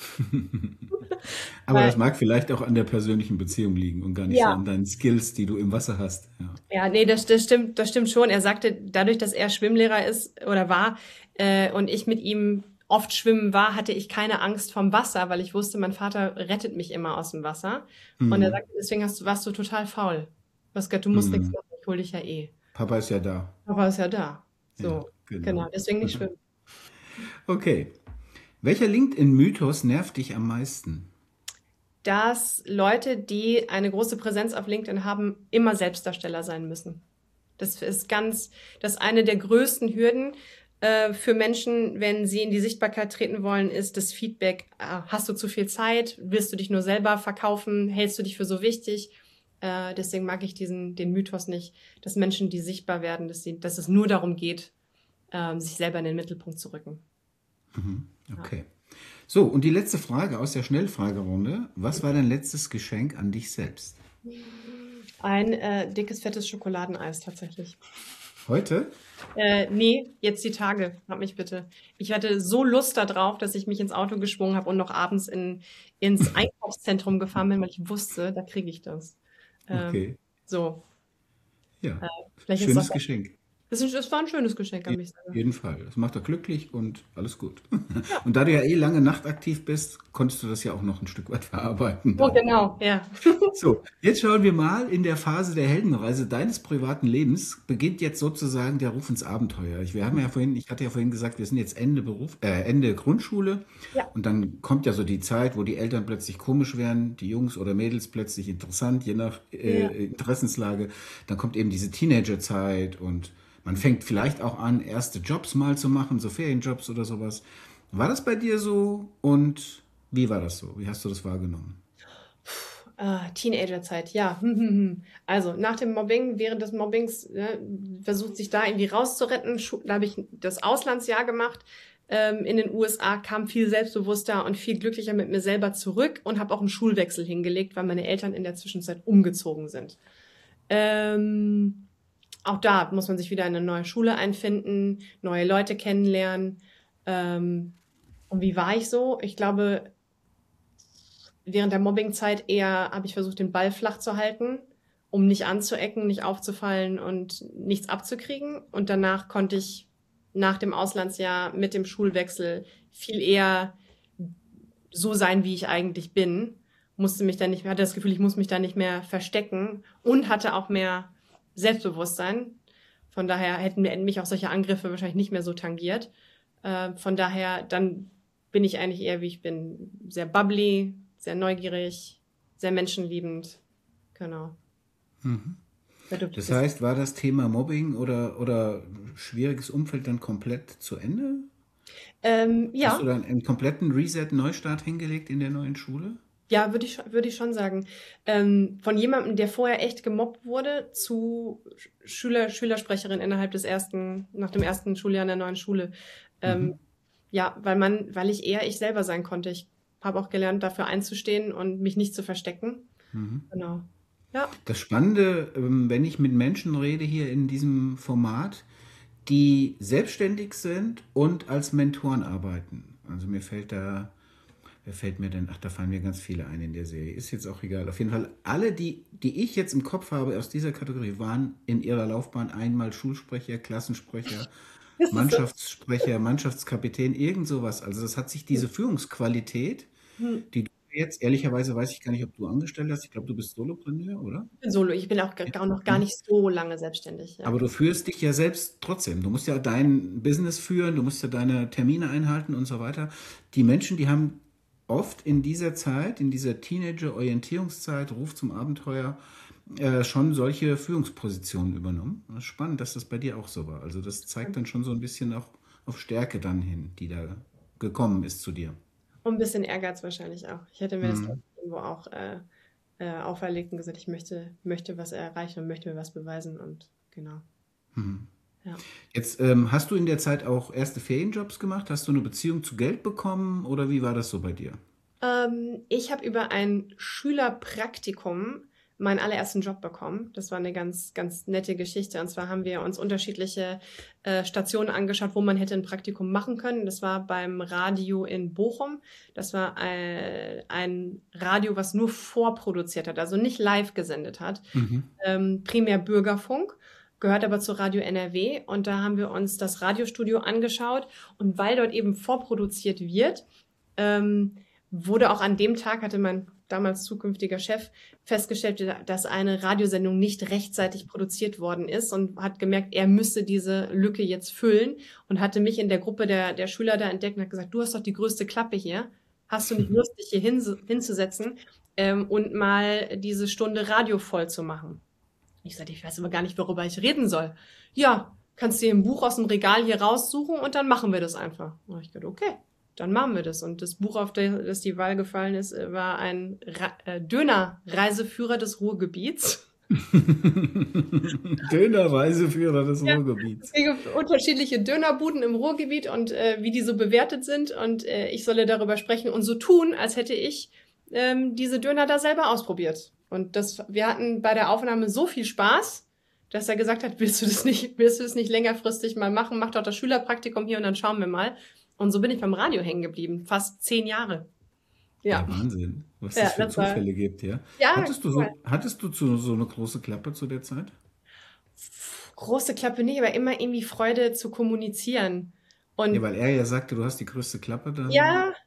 Aber Weil, das mag vielleicht auch an der persönlichen Beziehung liegen und gar nicht so ja, an deinen Skills, die du im Wasser hast. Ja. ja, nee, das, das stimmt, das stimmt schon. Er sagte, dadurch, dass er Schwimmlehrer ist oder war, äh, und ich mit ihm oft schwimmen war, hatte ich keine Angst vom Wasser, weil ich wusste, mein Vater rettet mich immer aus dem Wasser. Und er Mhm. sagte, deswegen hast du, warst du total faul. Pascal, du musst nichts Mhm. machen, ich hol dich ja eh. Papa ist ja da. Aber ist ja da. Ja, So, genau, genau. deswegen nicht schwimmen. Okay. Welcher LinkedIn-Mythos nervt dich am meisten? Dass Leute, die eine große Präsenz auf LinkedIn haben, immer Selbstdarsteller sein müssen. Das ist ganz, das ist eine der größten Hürden äh, für Menschen, wenn sie in die Sichtbarkeit treten wollen, ist das Feedback. Äh, hast du zu viel Zeit? Willst du dich nur selber verkaufen? Hältst du dich für so wichtig? Äh, deswegen mag ich diesen, den Mythos nicht, dass Menschen, die sichtbar werden, dass, sie, dass es nur darum geht, ähm, sich selber in den Mittelpunkt zu rücken. Mhm. Ja. Okay. So, und die letzte Frage aus der Schnellfragerunde. Was war dein letztes Geschenk an dich selbst? Ein äh, dickes, fettes Schokoladeneis tatsächlich. Heute? Äh, nee, jetzt die Tage. Frag mich bitte. Ich hatte so Lust darauf, dass ich mich ins Auto geschwungen habe und noch abends in, ins Einkaufszentrum gefahren bin, weil ich wusste, da kriege ich das. Ähm, Okay. so, Ja. äh, vielleicht ist es Schönes auch. Geschenk. Das ist, das war ein schönes Geschenk an Auf mich selber. jeden Fall. Das macht doch glücklich und alles gut. Ja. Und da du ja eh lange nachtaktiv bist, konntest du das ja auch noch ein Stück weit verarbeiten Oh, dann. genau, ja. So, jetzt schauen wir mal, in der Phase der Heldenreise deines privaten Lebens beginnt jetzt sozusagen der Ruf ins Abenteuer. Ich, wir haben ja vorhin, ich hatte ja vorhin gesagt, wir sind jetzt Ende Beruf, äh, Ende Grundschule Ja, und dann kommt ja so die Zeit, wo die Eltern plötzlich komisch werden, die Jungs oder Mädels plötzlich interessant, je nach ja. äh, Interessenslage. Dann kommt eben diese Teenagerzeit und man fängt vielleicht auch an, erste Jobs mal zu machen, so Ferienjobs oder sowas. War das bei dir so und wie war das so? Wie hast du das wahrgenommen? Ah, Teenagerzeit, ja. Hm, hm, hm. Also nach dem Mobbing, während des Mobbings, ne, versucht sich da irgendwie rauszuretten. Schu- Da habe ich das Auslandsjahr gemacht. Ähm, in den U S A, kam viel selbstbewusster und viel glücklicher mit mir selber zurück und habe auch einen Schulwechsel hingelegt, weil meine Eltern in der Zwischenzeit umgezogen sind. Ähm, auch da muss man sich wieder in eine neue Schule einfinden, neue Leute kennenlernen. Ähm, und wie war ich so? Ich glaube, während der Mobbingzeit eher habe ich versucht, den Ball flach zu halten, um nicht anzuecken, nicht aufzufallen und nichts abzukriegen. Und danach konnte ich nach dem Auslandsjahr mit dem Schulwechsel viel eher so sein, wie ich eigentlich bin. Musste mich dann nicht mehr, hatte das Gefühl, ich muss mich da nicht mehr verstecken und hatte auch mehr Selbstbewusstsein. Von daher hätten mir- mich auch solche Angriffe wahrscheinlich nicht mehr so tangiert. Äh, von daher, dann bin ich eigentlich eher, wie ich bin. Sehr bubbly, sehr neugierig, sehr menschenliebend. Genau. Sehr Das duftes. heißt, war das Thema Mobbing oder, oder schwieriges Umfeld dann komplett zu Ende? Ähm, Hast du ja, dann einen kompletten Reset, Neustart hingelegt in der neuen Schule? ja, würde ich, schon- würde ich schon sagen. Ähm, von jemandem, der vorher echt gemobbt wurde, zu Sch- Schüler, Schülersprecherin innerhalb des ersten, nach dem ersten Schuljahr in der neuen Schule. Ähm, Mhm. ja, weil man, weil ich eher ich selber sein konnte. Ich habe auch gelernt, dafür einzustehen und mich nicht zu verstecken. Genau. Ja. Das Spannende, ähm, wenn ich mit Menschen rede hier in diesem Format, die selbstständig sind und als Mentoren arbeiten. Also mir fällt da, wer fällt mir denn? Ach, da fallen mir ganz viele ein in der Serie. Ist jetzt auch egal. Auf jeden Fall, alle, die, die ich jetzt im Kopf habe aus dieser Kategorie, waren in ihrer Laufbahn einmal Schulsprecher, Klassensprecher, Das ist so. Mannschaftssprecher, Mannschaftskapitän, irgend sowas. Also das hat sich diese Führungsqualität, Hm. die du jetzt, ehrlicherweise weiß ich gar nicht, ob du angestellt hast. Ich glaube, du bist Solopreneur, oder? Ich bin solo. Ich bin auch gar, gar noch gar Ne? nicht so lange selbstständig. Ja. Aber du führst dich ja selbst trotzdem. Du musst ja dein Business führen, du musst ja deine Termine einhalten und so weiter. Die Menschen, die haben oft in dieser Zeit, in dieser Teenager-Orientierungszeit, Ruf zum Abenteuer, äh, schon solche Führungspositionen übernommen. Das ist spannend, dass das bei dir auch so war. Also das zeigt dann schon so ein bisschen auch auf Stärke dann hin, die da gekommen ist zu dir. Und ein bisschen Ehrgeiz wahrscheinlich auch. Ich hätte mir das glaub ich, irgendwo auch äh, äh, auferlegt und gesagt, ich möchte, möchte was erreichen und möchte mir was beweisen. Und genau. Ja. Jetzt ähm, hast du in der Zeit auch erste Ferienjobs gemacht? Hast du eine Beziehung zu Geld bekommen oder wie war das so bei dir? Ähm, ich habe über ein Schülerpraktikum meinen allerersten Job bekommen. Das war eine ganz, ganz nette Geschichte. Und zwar haben wir uns unterschiedliche äh, Stationen angeschaut, wo man hätte ein Praktikum machen können. Das war beim Radio in Bochum. Das war ein, ein Radio, was nur vorproduziert hat, also nicht live gesendet hat. Ähm, primär Bürgerfunk, gehört aber zu Radio N R W. Und da haben wir uns das Radiostudio angeschaut. Und weil dort eben vorproduziert wird, ähm, wurde auch an dem Tag, hatte mein damals zukünftiger Chef festgestellt, dass eine Radiosendung nicht rechtzeitig produziert worden ist und hat gemerkt, er müsse diese Lücke jetzt füllen und hatte mich in der Gruppe der, der Schüler da entdeckt und hat gesagt, du hast doch die größte Klappe hier. Hast du nicht Lust, dich hier hin, hinzusetzen ähm, und mal diese Stunde Radio voll zu machen? Ich sagte, ich weiß aber gar nicht, worüber ich reden soll. Ja, kannst dir ein Buch aus dem Regal hier raussuchen und dann machen wir das einfach. Und ich dachte, okay, dann machen wir das. Und das Buch, auf das die Wahl gefallen ist, war ein Ra äh, Döner-Reiseführer des Ruhrgebiets. Dönerreiseführer des Ja, Ruhrgebiets. es gibt unterschiedliche Dönerbuden im Ruhrgebiet und äh, wie die so bewertet sind. Und äh, ich solle darüber sprechen und so tun, als hätte ich ähm, diese Döner da selber ausprobiert. Und das, wir hatten bei der Aufnahme so viel Spaß, dass er gesagt hat, willst du das nicht, willst du das nicht längerfristig mal machen? Mach doch das Schülerpraktikum hier und dann schauen wir mal. Und so bin ich beim Radio hängen geblieben. Fast zehn Jahre. Ja, Ja, Wahnsinn, was ja, das für das war, Zufälle gibt, ja. ja, Hattest du cool. so, hattest du so, so eine große Klappe zu der Zeit? Große Klappe nicht, aber immer irgendwie Freude zu kommunizieren. Ja, Und weil er ja sagte, du hast die größte Klappe dann. ja,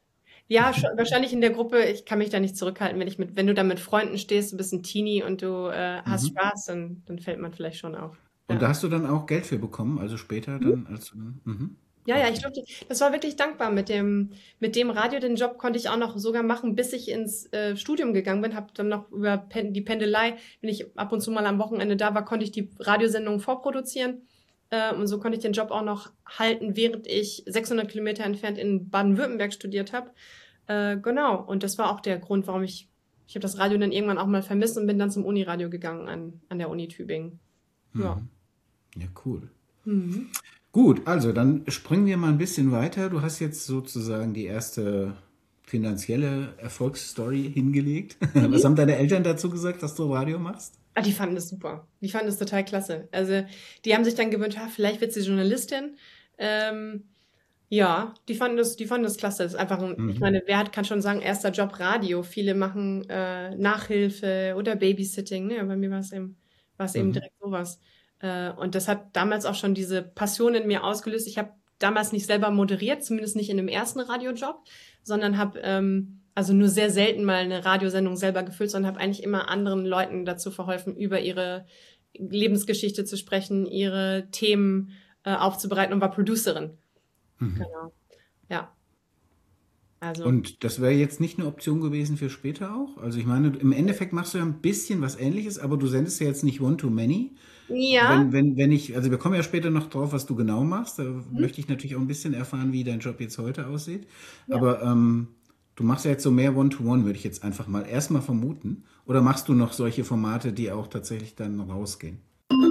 Ja, schon, wahrscheinlich in der Gruppe, ich kann mich da nicht zurückhalten, wenn ich mit, wenn du da mit Freunden stehst, du bist ein Teenie und du äh, hast Mhm. Spaß, dann, dann fällt man vielleicht schon auf. Und da Ja. hast du dann auch Geld für bekommen, also später dann als mhm. Ja, ja, ich Okay. durfte, das war wirklich dankbar mit dem, mit dem Radio. Den Job konnte ich auch noch sogar machen, bis ich ins äh, Studium gegangen bin. Habe dann noch über Pen die Pendelei, wenn ich ab und zu mal am Wochenende da war, konnte ich die Radiosendung vorproduzieren. Äh, und so konnte ich den Job auch noch halten, während ich sechshundert Kilometer entfernt in Baden-Württemberg studiert habe. Äh, genau. Und das war auch der Grund, warum ich, ich habe das Radio dann irgendwann auch mal vermisst und bin dann zum Uniradio gegangen an, an der Uni Tübingen. Ja. Mhm. Ja, cool. Mhm. Gut, also dann springen wir mal ein bisschen weiter. Du hast jetzt sozusagen die erste finanzielle Erfolgsstory hingelegt. Was Mhm. haben deine Eltern dazu gesagt, dass du Radio machst? Ah, die fanden das super. Die fanden das total klasse. Also, die haben sich dann gewünscht, ah, vielleicht wird sie Journalistin. Ähm, ja, die fanden das, die fanden das klasse. Das ist einfach ein, ich Mhm. meine, wer hat, kann schon sagen, erster Job Radio. Viele machen äh, Nachhilfe oder Babysitting. Ne? Bei mir war es eben, war es eben Mhm. direkt sowas. Äh, und das hat damals auch schon diese Passion in mir ausgelöst. Ich habe damals nicht selber moderiert, zumindest nicht in dem ersten Radiojob, sondern habe ähm, also nur sehr selten mal eine Radiosendung selber gefüllt, sondern habe eigentlich immer anderen Leuten dazu verholfen, über ihre Lebensgeschichte zu sprechen, ihre Themen äh, aufzubereiten und war Producerin. Mhm. Genau. Ja, also. Und das wäre jetzt nicht eine Option gewesen für später auch? Also ich meine, im Endeffekt machst du ja ein bisschen was Ähnliches, aber du sendest ja jetzt nicht One-to-Many. Ja. Wenn, wenn, wenn ich, also wir kommen ja später noch drauf, was du genau machst. Da Mhm. möchte ich natürlich auch ein bisschen erfahren, wie dein Job jetzt heute aussieht. Ja. Aber ähm, du machst ja jetzt so mehr One-to-One, würde ich jetzt einfach mal erstmal vermuten. Oder machst du noch solche Formate, die auch tatsächlich dann rausgehen?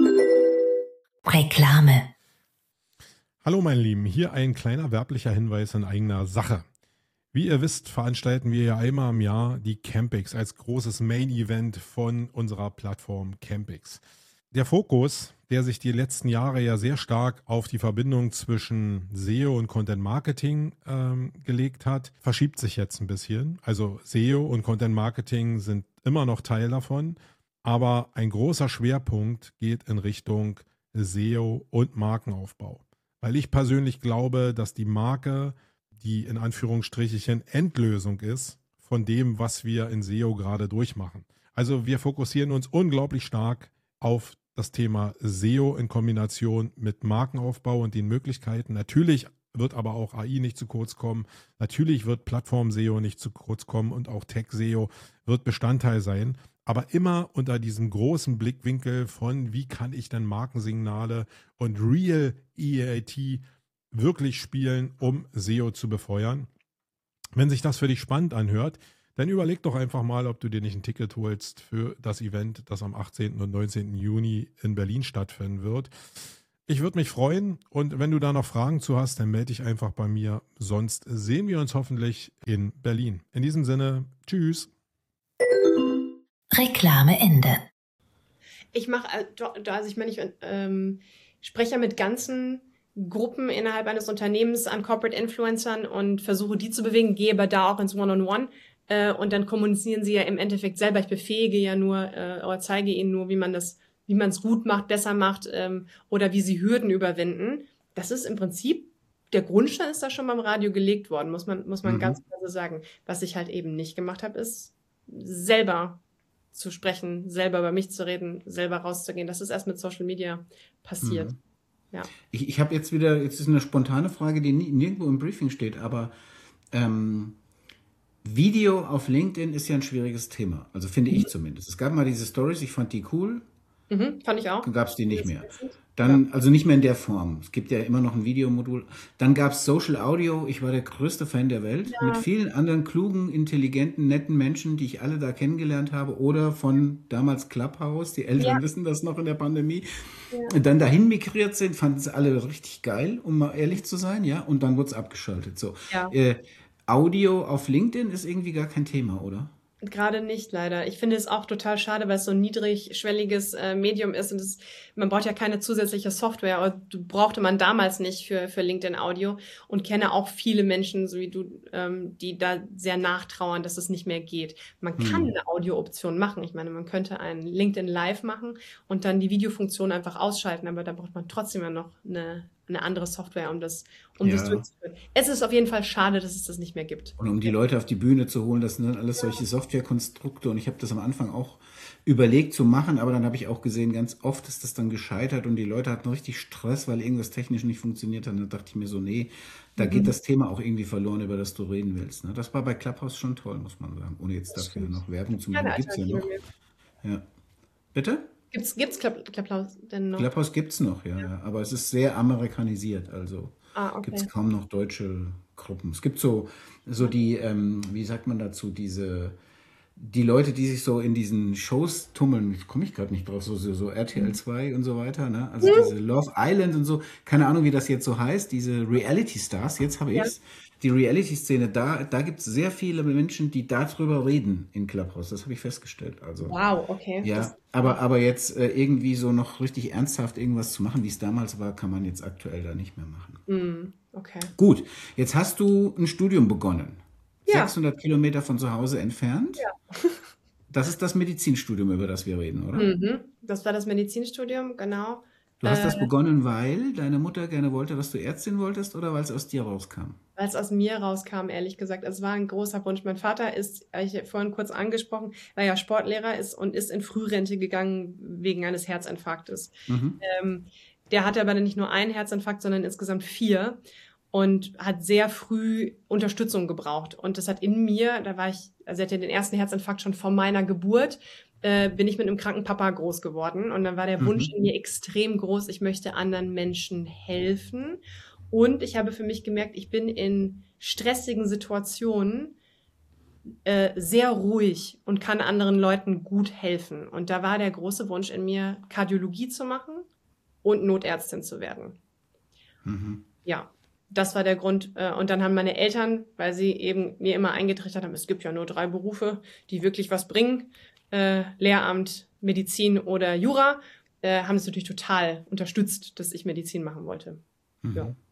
Reklame. Hallo meine Lieben, hier ein kleiner werblicher Hinweis in eigener Sache. Wie ihr wisst, veranstalten wir ja einmal im Jahr die Campix als großes Main-Event von unserer Plattform Campix. Der Fokus, der sich die letzten Jahre ja sehr stark auf die Verbindung zwischen S E O und Content Marketing ähm, gelegt hat, verschiebt sich jetzt ein bisschen. Also S E O und Content Marketing sind immer noch Teil davon, aber ein großer Schwerpunkt geht in Richtung S E O und Markenaufbau. Weil ich persönlich glaube, dass die Marke die in Anführungsstrichen Endlösung ist von dem, was wir in S E O gerade durchmachen. Also wir fokussieren uns unglaublich stark auf das Thema S E O in Kombination mit Markenaufbau und den Möglichkeiten. Natürlich wird aber auch A I nicht zu kurz kommen. Natürlich wird Plattform-S E O nicht zu kurz kommen und auch Tech-S E O wird Bestandteil sein. Aber immer unter diesem großen Blickwinkel von, wie kann ich denn Markensignale und Real E A T wirklich spielen, um S E O zu befeuern. Wenn sich das für dich spannend anhört, dann überleg doch einfach mal, ob du dir nicht ein Ticket holst für das Event, das am achtzehnten und neunzehnten Juni in Berlin stattfinden wird. Ich würde mich freuen und wenn du da noch Fragen zu hast, dann melde dich einfach bei mir. Sonst sehen wir uns hoffentlich in Berlin. In diesem Sinne, tschüss. Reklame Ende. Ich mache, also ich meine, ich ähm, spreche ja mit ganzen Gruppen innerhalb eines Unternehmens an Corporate Influencern und versuche die zu bewegen, gehe aber da auch ins One-on-One äh, und dann kommunizieren sie ja im Endeffekt selber. Ich befähige ja nur äh, oder zeige ihnen nur, wie man das, wie man es gut macht, besser macht ähm, oder wie sie Hürden überwinden. Das ist im Prinzip, der Grundstein ist da schon beim Radio gelegt worden, muss man, muss man Mhm. ganz klar so sagen. Was ich halt eben nicht gemacht habe, ist selber zu sprechen, selber über mich zu reden, selber rauszugehen. Das ist erst mit Social Media passiert. Mhm. Ja. Ich, ich habe jetzt wieder, jetzt ist eine spontane Frage, die nie, nirgendwo im Briefing steht, aber ähm, Video auf LinkedIn ist ja ein schwieriges Thema. Also finde ich zumindest. Es gab mal diese Stories, ich fand die cool, Mhm, fand ich auch. dann gab es die nicht Finde ich mehr. ätzend. Ja. Dann, also nicht mehr in der Form. Es gibt ja immer noch ein Videomodul. Dann gab es Social Audio. Ich war der größte Fan der Welt. Mit Ja. vielen anderen klugen, intelligenten, netten Menschen, die ich alle da kennengelernt habe. Oder von damals Clubhouse. Die Älteren Ja. wissen das noch in der Pandemie. Ja. Dann dahin migriert sind, fanden es alle richtig geil, um mal ehrlich zu sein. Ja, und dann wurde es abgeschaltet. So. Ja. Äh, Audio auf LinkedIn ist irgendwie gar kein Thema, oder? Gerade nicht, leider. Ich finde es auch total schade, weil es so ein niedrigschwelliges äh, Medium ist und es, man braucht ja keine zusätzliche Software, aber du brauchte man damals nicht für, für LinkedIn Audio und kenne auch viele Menschen, so wie du, ähm, die da sehr nachtrauern, dass es nicht mehr geht. Man kann Hm. eine Audio-Option machen. Ich meine, man könnte ein LinkedIn Live machen und dann die Videofunktion einfach ausschalten, aber da braucht man trotzdem ja noch eine eine andere Software, um das, um das Ja. durchzuführen. Es ist auf jeden Fall schade, dass es das nicht mehr gibt. Und um die Leute auf die Bühne zu holen, das sind dann alles solche Softwarekonstrukte. Und ich habe das am Anfang auch überlegt zu machen, aber dann habe ich auch gesehen, ganz oft ist das dann gescheitert und die Leute hatten richtig Stress, weil irgendwas technisch nicht funktioniert hat. Und dann dachte ich mir so, nee, da geht Mhm. das Thema auch irgendwie verloren, über das du reden willst. Ne? Das war bei Clubhouse schon toll, muss man sagen. Ohne jetzt Das dafür stimmt. noch Werbung zu machen. Keine Die gibt's ja Alternative noch. mehr. Ja. Bitte? Gibt's, gibt's Club, Clubhouse denn noch? Clubhouse gibt's noch, ja, ja. Aber es ist sehr amerikanisiert, also Ah, gibt's okay. kaum noch deutsche Gruppen. Es gibt so, so die, ähm, wie sagt man dazu, diese, die Leute, die sich so in diesen Shows tummeln, komme ich gerade nicht drauf, so, so, so R T L zwei und so weiter, ne? Also diese Love Island und so, keine Ahnung, wie das jetzt so heißt, diese Reality Stars, jetzt habe Ja. ich's. Die Reality-Szene, da, da gibt es sehr viele Menschen, die darüber reden in Clubhouse. Das habe ich festgestellt. Also, Wow, okay. ja, Das, aber, aber jetzt äh, irgendwie so noch richtig ernsthaft irgendwas zu machen, wie es damals war, kann man jetzt aktuell da nicht mehr machen. mm, okay. Gut, jetzt hast du ein Studium begonnen. Ja, sechshundert Kilometer von zu Hause entfernt. Das ist das Medizinstudium, über das wir reden, oder? mhm. Das war das Medizinstudium, genau. Du hast Äh, das begonnen, weil deine Mutter gerne wollte, dass du Ärztin wolltest oder weil es aus dir rauskam? Weil es aus mir rauskam, ehrlich gesagt. Es war ein großer Wunsch. Mein Vater ist, habe ich vorhin kurz angesprochen, weil er ja Sportlehrer ist und ist in Frührente gegangen wegen eines Herzinfarktes. Mhm. Ähm, der hatte aber nicht nur einen Herzinfarkt, sondern insgesamt vier und hat sehr früh Unterstützung gebraucht. Und das hat in mir, da war ich, also er hatte den ersten Herzinfarkt schon vor meiner Geburt, äh, bin ich mit einem kranken Papa groß geworden. Und dann war der Wunsch Mhm. in mir extrem groß, ich möchte anderen Menschen helfen. Und ich habe für mich gemerkt, ich bin in stressigen Situationen äh, sehr ruhig und kann anderen Leuten gut helfen. Und da war der große Wunsch in mir, Kardiologie zu machen und Notärztin zu werden. Mhm. Ja, das war der Grund. Äh, Und dann haben meine Eltern, weil sie eben mir immer eingetrichtert haben, es gibt ja nur drei Berufe, die wirklich was bringen, äh, Lehramt, Medizin oder Jura, äh, haben es natürlich total unterstützt, dass ich Medizin machen wollte. Ja, Mhm.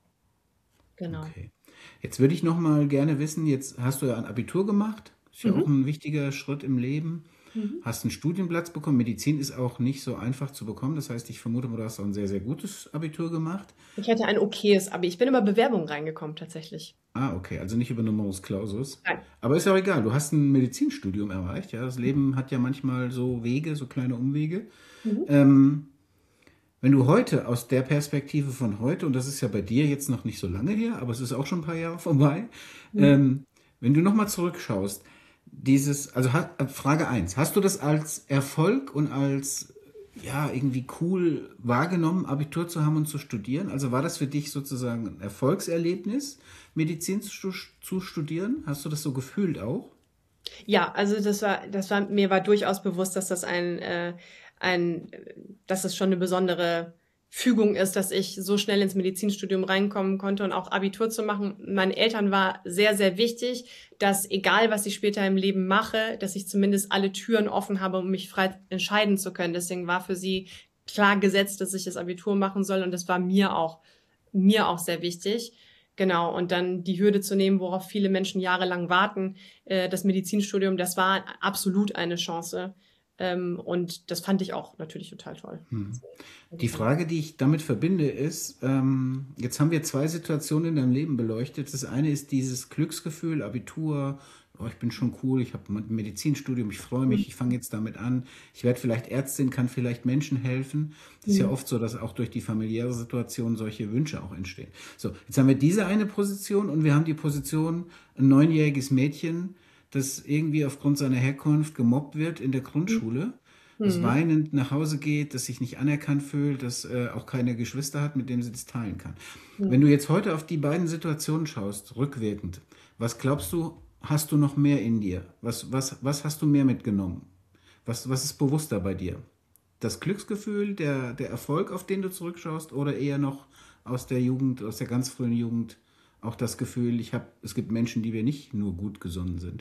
genau. Okay. Jetzt würde ich noch mal gerne wissen, jetzt hast du ja ein Abitur gemacht, ist ja auch Mhm. ein wichtiger Schritt im Leben. Mhm. Hast einen Studienplatz bekommen. Medizin ist auch nicht so einfach zu bekommen. Das heißt, ich vermute mal, du hast auch ein sehr, sehr gutes Abitur gemacht. Ich hatte ein okayes Abi. Ich bin über Bewerbungen reingekommen, tatsächlich. Ah, okay, also nicht über Numerus Clausus. Nein. Aber ist ja auch egal, du hast ein Medizinstudium erreicht. Ja, das Leben hat ja manchmal so Wege, so kleine Umwege. Mhm. Ähm, wenn du heute aus der Perspektive von heute, und das ist ja bei dir jetzt noch nicht so lange her, aber es ist auch schon ein paar Jahre vorbei, Mhm. ähm, wenn du nochmal zurückschaust, dieses, also ha- Frage eins, hast du das als Erfolg und als, ja, irgendwie cool wahrgenommen, Abitur zu haben und zu studieren? Also war das für dich sozusagen ein Erfolgserlebnis, Medizin zu, zu studieren? Hast du das so gefühlt auch? Ja, also das war, das war, mir war durchaus bewusst, dass das ein, äh, ein, äh, dass es schon eine besondere Fügung ist, dass ich so schnell ins Medizinstudium reinkommen konnte und auch Abitur zu machen. Meinen Eltern war sehr, sehr wichtig, dass egal, was ich später im Leben mache, dass ich zumindest alle Türen offen habe, um mich frei entscheiden zu können. Deswegen war für sie klar gesetzt, dass ich das Abitur machen soll und das war mir auch, mir auch sehr wichtig. Genau, und dann die Hürde zu nehmen, worauf viele Menschen jahrelang warten, äh, das Medizinstudium, das war absolut eine Chance. Ähm, und das fand ich auch natürlich total toll. Hm. Die Frage, die ich damit verbinde, ist, ähm, jetzt haben wir zwei Situationen in deinem Leben beleuchtet. Das eine ist dieses Glücksgefühl, Abitur, oh, ich bin schon cool, ich habe ein Medizinstudium, ich freue mich, ich fange jetzt damit an, ich werde vielleicht Ärztin, kann vielleicht Menschen helfen. Das ist ja Mhm. oft so, dass auch durch die familiäre Situation solche Wünsche auch entstehen. So, jetzt haben wir diese eine Position und wir haben die Position, ein neunjähriges Mädchen, das irgendwie aufgrund seiner Herkunft gemobbt wird in der Grundschule, das Mhm. weinend nach Hause geht, das sich nicht anerkannt fühlt, das äh, auch keine Geschwister hat, mit denen sie das teilen kann. Wenn Mhm. du jetzt heute auf die beiden Situationen schaust, rückwirkend, was glaubst du, hast du noch mehr in dir? Was, was, was hast du mehr mitgenommen? Was, was ist bewusster bei dir? Das Glücksgefühl, der, der Erfolg, auf den du zurückschaust, oder eher noch aus der Jugend, aus der ganz frühen Jugend, auch das Gefühl, ich hab, es gibt Menschen, die wir nicht nur gut gesonnen sind?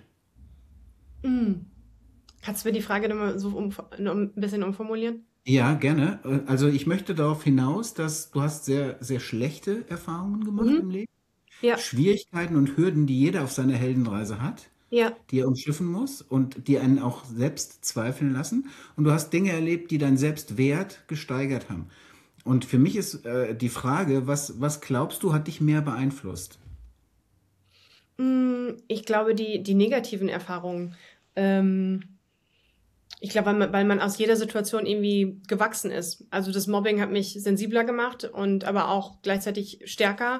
Mhm. Kannst du mir die Frage nochmal so um, noch ein bisschen umformulieren? Ja, gerne. Also ich möchte darauf hinaus, dass du hast sehr, sehr schlechte Erfahrungen gemacht Mhm. im Leben. Ja, Schwierigkeiten und Hürden, die jeder auf seiner Heldenreise hat, ja, die er umschiffen muss und die einen auch selbst zweifeln lassen. Und du hast Dinge erlebt, die deinen Selbstwert gesteigert haben. Und für mich ist äh, die Frage, was, was glaubst du, hat dich mehr beeinflusst? Mm, Ich glaube, die, die negativen Erfahrungen. Ähm, ich glaube, weil man, weil man aus jeder Situation irgendwie gewachsen ist. Also das Mobbing hat mich sensibler gemacht und aber auch gleichzeitig stärker.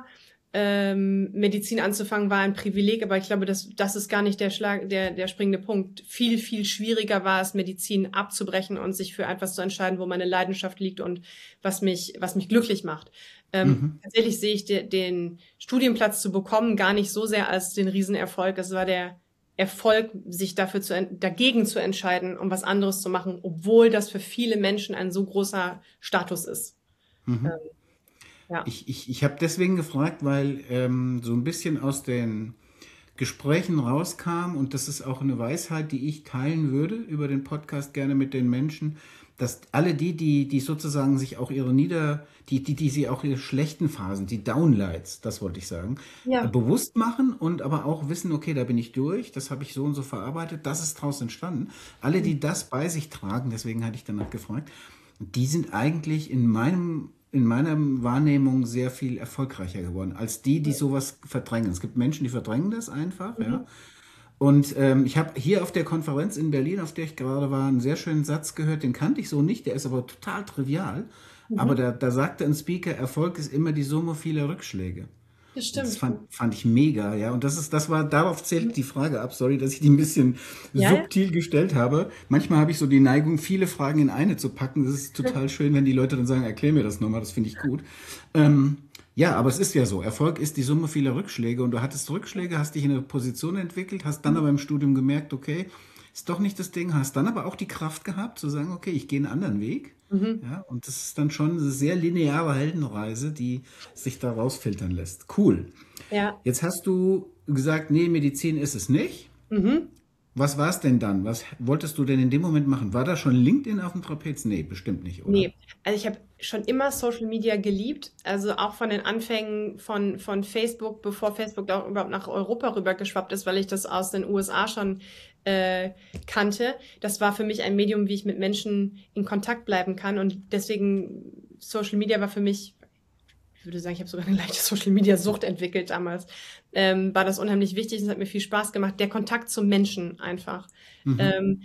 Ähm, Medizin anzufangen war ein Privileg, aber ich glaube, das, das ist gar nicht der Schlag, der, der springende Punkt. Viel, viel schwieriger war es, Medizin abzubrechen und sich für etwas zu entscheiden, wo meine Leidenschaft liegt und was mich, was mich glücklich macht. Ähm, Mhm. tatsächlich sehe ich de, den Studienplatz zu bekommen gar nicht so sehr als den Riesenerfolg. Es war der Erfolg, sich dafür zu, en- dagegen zu entscheiden, um was anderes zu machen, obwohl das für viele Menschen ein so großer Status ist. Ähm, Mhm. ja. Ich, ich, ich habe deswegen gefragt, weil ähm, so ein bisschen aus den Gesprächen rauskam, und das ist auch eine Weisheit, die ich teilen würde über den Podcast gerne mit den Menschen, dass alle die, die, die sozusagen sich auch ihre Nieder, die, die, die sie auch ihre schlechten Phasen, die Downlights, das wollte ich sagen, äh, Ja. bewusst machen und aber auch wissen, okay, da bin ich durch, das habe ich so und so verarbeitet, das ist daraus entstanden. Alle, die das bei sich tragen, deswegen hatte ich danach gefragt, die sind eigentlich in meinem, in meiner Wahrnehmung sehr viel erfolgreicher geworden, als die, die sowas verdrängen. Es gibt Menschen, die verdrängen das einfach, ja. Mhm. Und ähm, ich habe hier auf der Konferenz in Berlin, auf der ich gerade war, einen sehr schönen Satz gehört, den kannte ich so nicht, der ist aber total trivial. Aber Mhm. da, da sagte ein Speaker, Erfolg ist immer die Summe vieler Rückschläge. Das Und das stimmt. fand, fand ich mega, ja. Und das ist, das war, darauf zählt die Frage ab. Sorry, dass ich die ein bisschen Ja, ja. subtil gestellt habe. Manchmal habe ich so die Neigung, viele Fragen in eine zu packen. Das ist total schön, wenn die Leute dann sagen, erklär mir das nochmal, das finde ich gut. Ähm, ja, aber es ist ja so. Erfolg ist die Summe vieler Rückschläge, und du hattest Rückschläge, hast dich in eine Position entwickelt, hast dann aber im Studium gemerkt, okay, ist doch nicht das Ding, hast dann aber auch die Kraft gehabt zu sagen, okay, ich gehe einen anderen Weg. Mhm. Ja, und das ist dann schon eine sehr lineare Heldenreise, die sich da rausfiltern lässt. Cool. Ja. Jetzt hast du gesagt, nee, Medizin ist es nicht. Mhm. Was war es denn dann? Was wolltest du denn in dem Moment machen? War da schon LinkedIn auf dem Trapez? Nee, bestimmt nicht, oder? Nee, also ich habe schon immer Social Media geliebt, also auch von den Anfängen von, von Facebook, bevor Facebook auch überhaupt nach Europa rübergeschwappt ist, weil ich das aus den U S A schon äh, kannte. Das war für mich ein Medium, wie ich mit Menschen in Kontakt bleiben kann, und deswegen Social Media war für mich, ich würde sagen, ich habe sogar eine leichte Social Media Sucht entwickelt damals. Ähm, war das unheimlich wichtig, und es hat mir viel Spaß gemacht, der Kontakt zum Menschen einfach. Mhm. Ähm,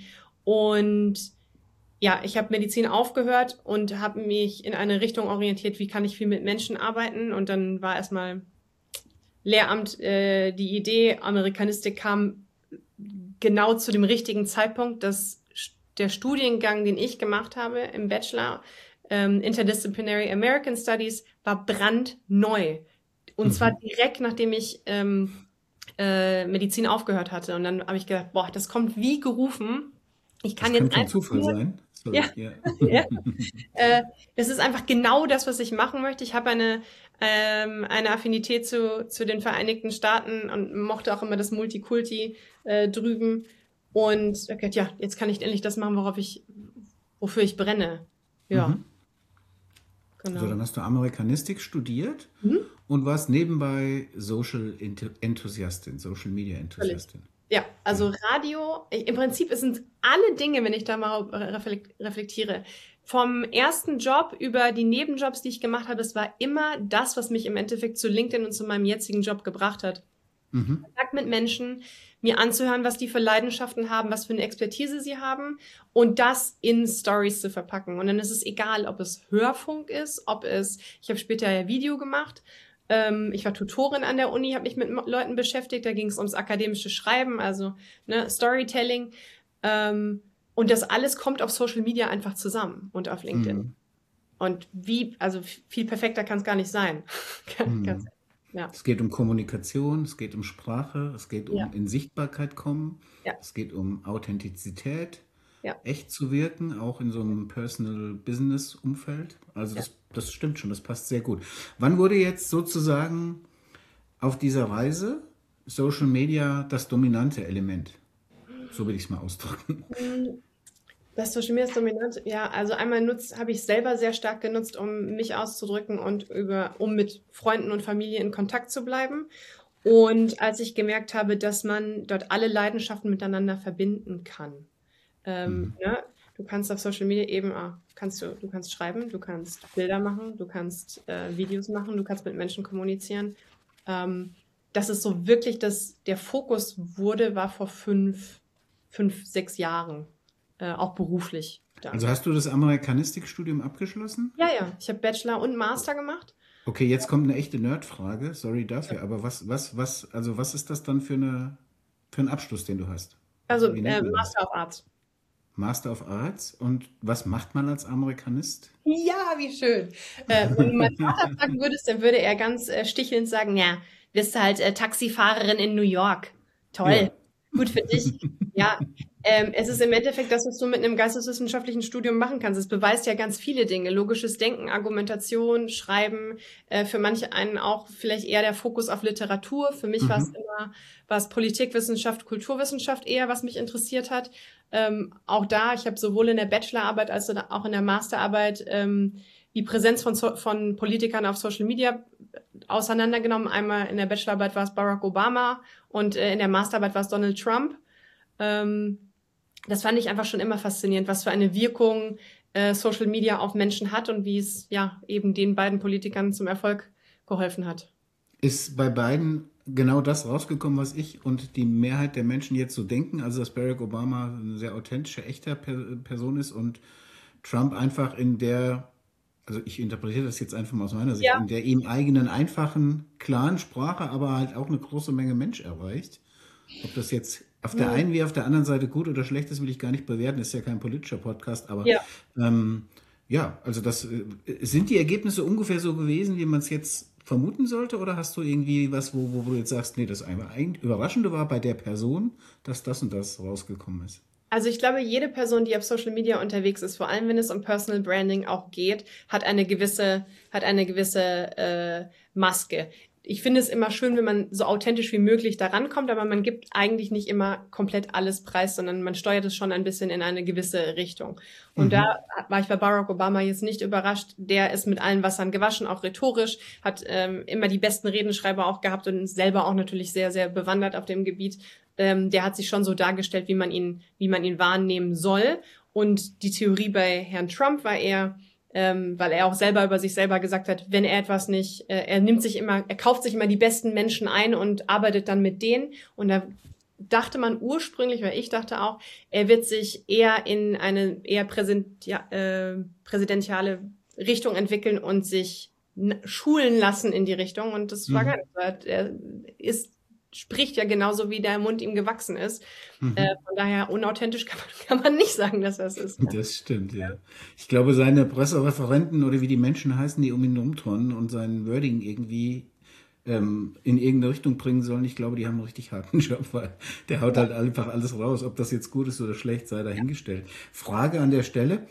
und ja, ich habe Medizin aufgehört und habe mich in eine Richtung orientiert, wie kann ich viel mit Menschen arbeiten. Und dann war erstmal Lehramt, äh, die Idee, Amerikanistik kam genau zu dem richtigen Zeitpunkt, dass der Studiengang, den ich gemacht habe im Bachelor, ähm, Interdisciplinary American Studies, war brandneu. Und zwar Mhm. direkt, nachdem ich ähm, äh, Medizin aufgehört hatte. Und dann habe ich gedacht, boah, das kommt wie gerufen. Ich Das kann jetzt könnte ein einfach Zufall nur, sein. ja, Sorry, ja. ja, äh, das ist einfach genau das, was ich machen möchte. Ich habe eine, ähm, eine Affinität zu, zu den Vereinigten Staaten und mochte auch immer das Multikulti äh, drüben. Und hab gedacht, ja, jetzt kann ich endlich das machen, worauf ich, wofür ich brenne. Ja, Mhm. So, genau. dann hast du Amerikanistik studiert Mhm. und warst nebenbei Social Ent- Enthusiastin, Social Media Völlig. Enthusiastin. Ja, Ja. also Radio, ich, im Prinzip es sind alle Dinge, wenn ich da mal reflek- reflektiere, vom ersten Job über die Nebenjobs, die ich gemacht habe, es war immer das, was mich im Endeffekt zu LinkedIn und zu meinem jetzigen Job gebracht hat. Mhm. Kontakt mit Menschen, mir anzuhören, was die für Leidenschaften haben, was für eine Expertise sie haben, und das in Stories zu verpacken. Und dann ist es egal, ob es Hörfunk ist, ob es, ich habe später ja Video gemacht, ähm, ich war Tutorin an der Uni, habe mich mit Mo- Leuten beschäftigt, da ging es ums akademische Schreiben, also ne, Storytelling. Ähm, und das alles kommt auf Social Media einfach zusammen und auf LinkedIn. Mhm. Und wie, also viel perfekter kann es gar nicht sein. Ganz, Mhm. ja, Es geht um Kommunikation, es geht um Sprache, es geht ja, um in Sichtbarkeit kommen, ja, es geht um Authentizität, ja, echt zu wirken, auch in so einem Personal Business Umfeld. Also ja. das, das stimmt schon, das passt sehr gut. Wann wurde jetzt sozusagen auf dieser Reise Social Media das dominante Element? So will ich es mal ausdrücken. Hm, Das Social Media ist dominant. Ja, also einmal nutzt, habe ich selber sehr stark genutzt, um mich auszudrücken und über, um mit Freunden und Familie in Kontakt zu bleiben. Und als ich gemerkt habe, dass man dort alle Leidenschaften miteinander verbinden kann. Ähm, Mhm. ne? Du kannst auf Social Media eben, ah, kannst du, du kannst schreiben, du kannst Bilder machen, du kannst äh, Videos machen, du kannst mit Menschen kommunizieren. Ähm, dass es so wirklich das, der Fokus wurde, war vor fünf, fünf, sechs Jahren, äh, auch beruflich dann. Also hast du das Amerikanistikstudium abgeschlossen? Ja, ja, ich habe Bachelor und Master gemacht. Okay, jetzt kommt eine echte Nerdfrage, sorry dafür, aber was, was, was, also was ist das dann für eine, für einen Abschluss, den du hast? Also Wie äh, nennt man das? Master of Arts. Master of Arts. Und was macht man als Amerikanist? Ja, wie schön. Äh, wenn du meinen Vater fragen würdest, dann würde er ganz äh, stichelnd sagen, ja, wirst du halt äh, Taxifahrerin in New York. Toll, Ja. gut für dich. Ja, ähm, es ist im Endeffekt das, was du mit einem geisteswissenschaftlichen Studium machen kannst. Es beweist ja ganz viele Dinge. Logisches Denken, Argumentation, Schreiben. Äh, für manche einen auch vielleicht eher der Fokus auf Literatur. Für mich war es Mhm. immer, war es Politikwissenschaft, Kulturwissenschaft eher, was mich interessiert hat. Ähm, auch da, ich habe sowohl in der Bachelorarbeit als auch in der Masterarbeit ähm, die Präsenz von, so von Politikern auf Social Media auseinandergenommen. Einmal in der Bachelorarbeit war es Barack Obama und äh, in der Masterarbeit war es Donald Trump. Ähm, das fand ich einfach schon immer faszinierend, was für eine Wirkung äh, Social Media auf Menschen hat und wie es ja eben den beiden Politikern zum Erfolg geholfen hat. Ist bei beiden genau das rausgekommen, was ich und die Mehrheit der Menschen jetzt so denken, also dass Barack Obama eine sehr authentische, echte per Person ist und Trump einfach in der, also ich interpretiere das jetzt einfach mal aus meiner Sicht, Ja. in der ihm eigenen, einfachen, klaren Sprache, aber halt auch eine große Menge Mensch erreicht. Ob das jetzt auf der Mhm. einen wie auf der anderen Seite gut oder schlecht ist, will ich gar nicht bewerten. Ist ja kein politischer Podcast, aber Ja. ähm, ja, also das äh, sind die Ergebnisse ungefähr so gewesen, wie man es jetzt vermuten sollte, oder hast du irgendwie was, wo, wo du jetzt sagst, nee, das einfach eigentlich Überraschende war bei der Person, dass das und das rausgekommen ist? Also ich glaube, jede Person, die auf Social Media unterwegs ist, vor allem wenn es um Personal Branding auch geht, hat eine gewisse, hat eine gewisse äh, Maske. Ich finde es immer schön, wenn man so authentisch wie möglich da rankommt, aber man gibt eigentlich nicht immer komplett alles preis, sondern man steuert es schon ein bisschen in eine gewisse Richtung. Und Mhm. da war ich bei Barack Obama jetzt nicht überrascht. Der ist mit allen Wassern gewaschen, auch rhetorisch, hat ähm, immer die besten Redenschreiber auch gehabt und ist selber auch natürlich sehr, sehr bewandert auf dem Gebiet. Ähm, der hat sich schon so dargestellt, wie man ihn, wie man ihn wahrnehmen soll. Und die Theorie bei Herrn Trump war eher, ähm, weil er auch selber über sich selber gesagt hat, wenn er etwas nicht, äh, er nimmt sich immer, er kauft sich immer die besten Menschen ein und arbeitet dann mit denen. Und da dachte man ursprünglich, weil ich dachte auch, er wird sich eher in eine eher präsent, ja, äh, präsidentiale Richtung entwickeln und sich n- schulen lassen in die Richtung. Und das war Mhm. gar nicht so. Er ist spricht ja genauso, wie der Mund ihm gewachsen ist. Mhm. Äh, von daher unauthentisch kann man, kann man nicht sagen, dass das ist. Das stimmt, ja. Ich glaube, seine Pressereferenten oder wie die Menschen heißen, die um ihn rumturnen und sein Wording irgendwie ähm, in irgendeine Richtung bringen sollen, ich glaube, die haben einen richtig harten Job, weil der haut halt einfach alles raus. Ob das jetzt gut ist oder schlecht, sei dahingestellt. Frage an der Stelle.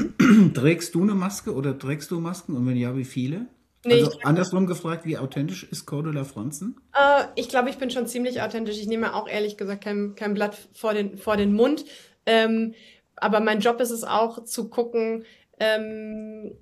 Trägst du eine Maske oder trägst du Masken? Und wenn ja, wie viele? Nee, Also ich, andersrum gefragt, wie authentisch ist Cordula Franzen? äh, ich glaube, ich bin schon ziemlich authentisch. Ich nehme auch ehrlich gesagt kein, kein Blatt vor den, vor den Mund. Ähm, aber mein Job ist es auch zu gucken, ähm,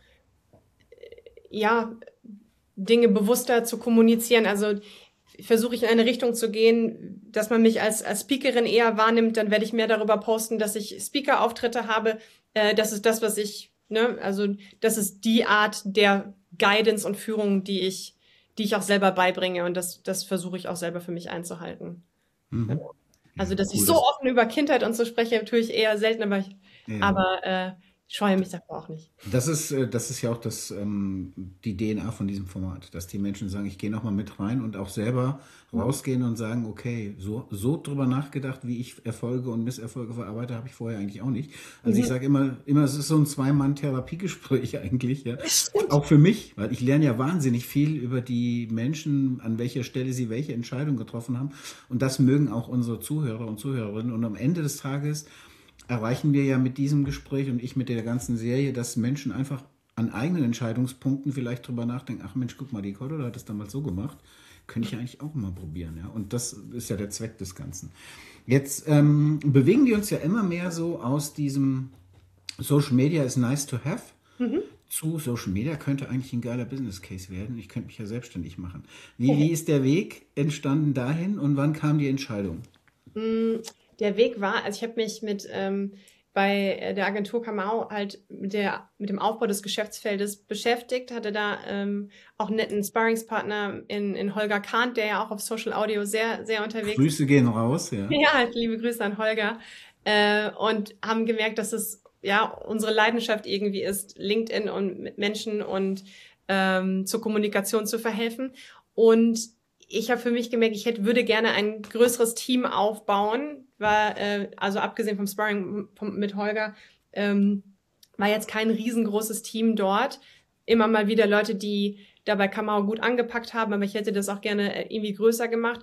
ja, Dinge bewusster zu kommunizieren. Also versuche ich in eine Richtung zu gehen, dass man mich als, als Speakerin eher wahrnimmt, dann werde ich mehr darüber posten, dass ich Speaker-Auftritte habe. Äh, das ist das, was ich, ne, also das ist die Art der Guidance und Führung, die ich, die ich auch selber beibringe. Und das, das versuche ich auch selber für mich einzuhalten. Mhm. Also, dass ich Cool, so das- offen über Kindheit und so spreche, tue ich eher selten, aber ich, Ja. aber äh, scheue mich davor auch nicht. Das ist, äh, das ist ja auch das, ähm, die D N A von diesem Format, dass die Menschen sagen, ich gehe nochmal mit rein und auch selber rausgehen und sagen, okay, so, so drüber nachgedacht, wie ich Erfolge und Misserfolge verarbeite, habe ich vorher eigentlich auch nicht. Also ich Mhm. sage immer, immer, es ist so ein Zwei-Mann-Therapiegespräch eigentlich, ja. Auch für mich, weil ich lerne ja wahnsinnig viel über die Menschen, an welcher Stelle sie welche Entscheidung getroffen haben. Und das mögen auch unsere Zuhörer und Zuhörerinnen. Und am Ende des Tages erreichen wir ja mit diesem Gespräch und ich mit der ganzen Serie, dass Menschen einfach an eigenen Entscheidungspunkten vielleicht drüber nachdenken, ach Mensch, guck mal, die Cordula hat das damals so gemacht, könnte ich eigentlich auch mal probieren. Ja? Und das ist ja der Zweck des Ganzen. Jetzt ähm, bewegen wir uns ja immer mehr so aus diesem Social Media is nice to have Mhm. zu Social Media könnte eigentlich ein geiler Business Case werden. Ich könnte mich ja selbstständig machen. Wie, wie ist der Weg entstanden dahin und wann kam die Entscheidung? Mm, Der Weg war, also ich habe mich mit, ähm, bei äh, der Agentur Kamau halt mit, der, mit dem Aufbau des Geschäftsfeldes beschäftigt, hatte da ähm, auch einen netten Sparringspartner in, in Holger Kahnt, der ja auch auf Social Audio sehr, sehr unterwegs ist. Grüße gehen raus, ja. Ja, liebe Grüße an Holger. Äh, und haben gemerkt, dass es ja unsere Leidenschaft irgendwie ist, LinkedIn und mit Menschen und ähm, zur Kommunikation zu verhelfen. Und ich habe für mich gemerkt, ich hätte, würde gerne ein größeres Team aufbauen, war, äh, also abgesehen vom Sparring vom, mit Holger, ähm, war jetzt kein riesengroßes Team dort. Immer mal wieder Leute, die dabei Kamau gut angepackt haben, aber ich hätte das auch gerne irgendwie größer gemacht.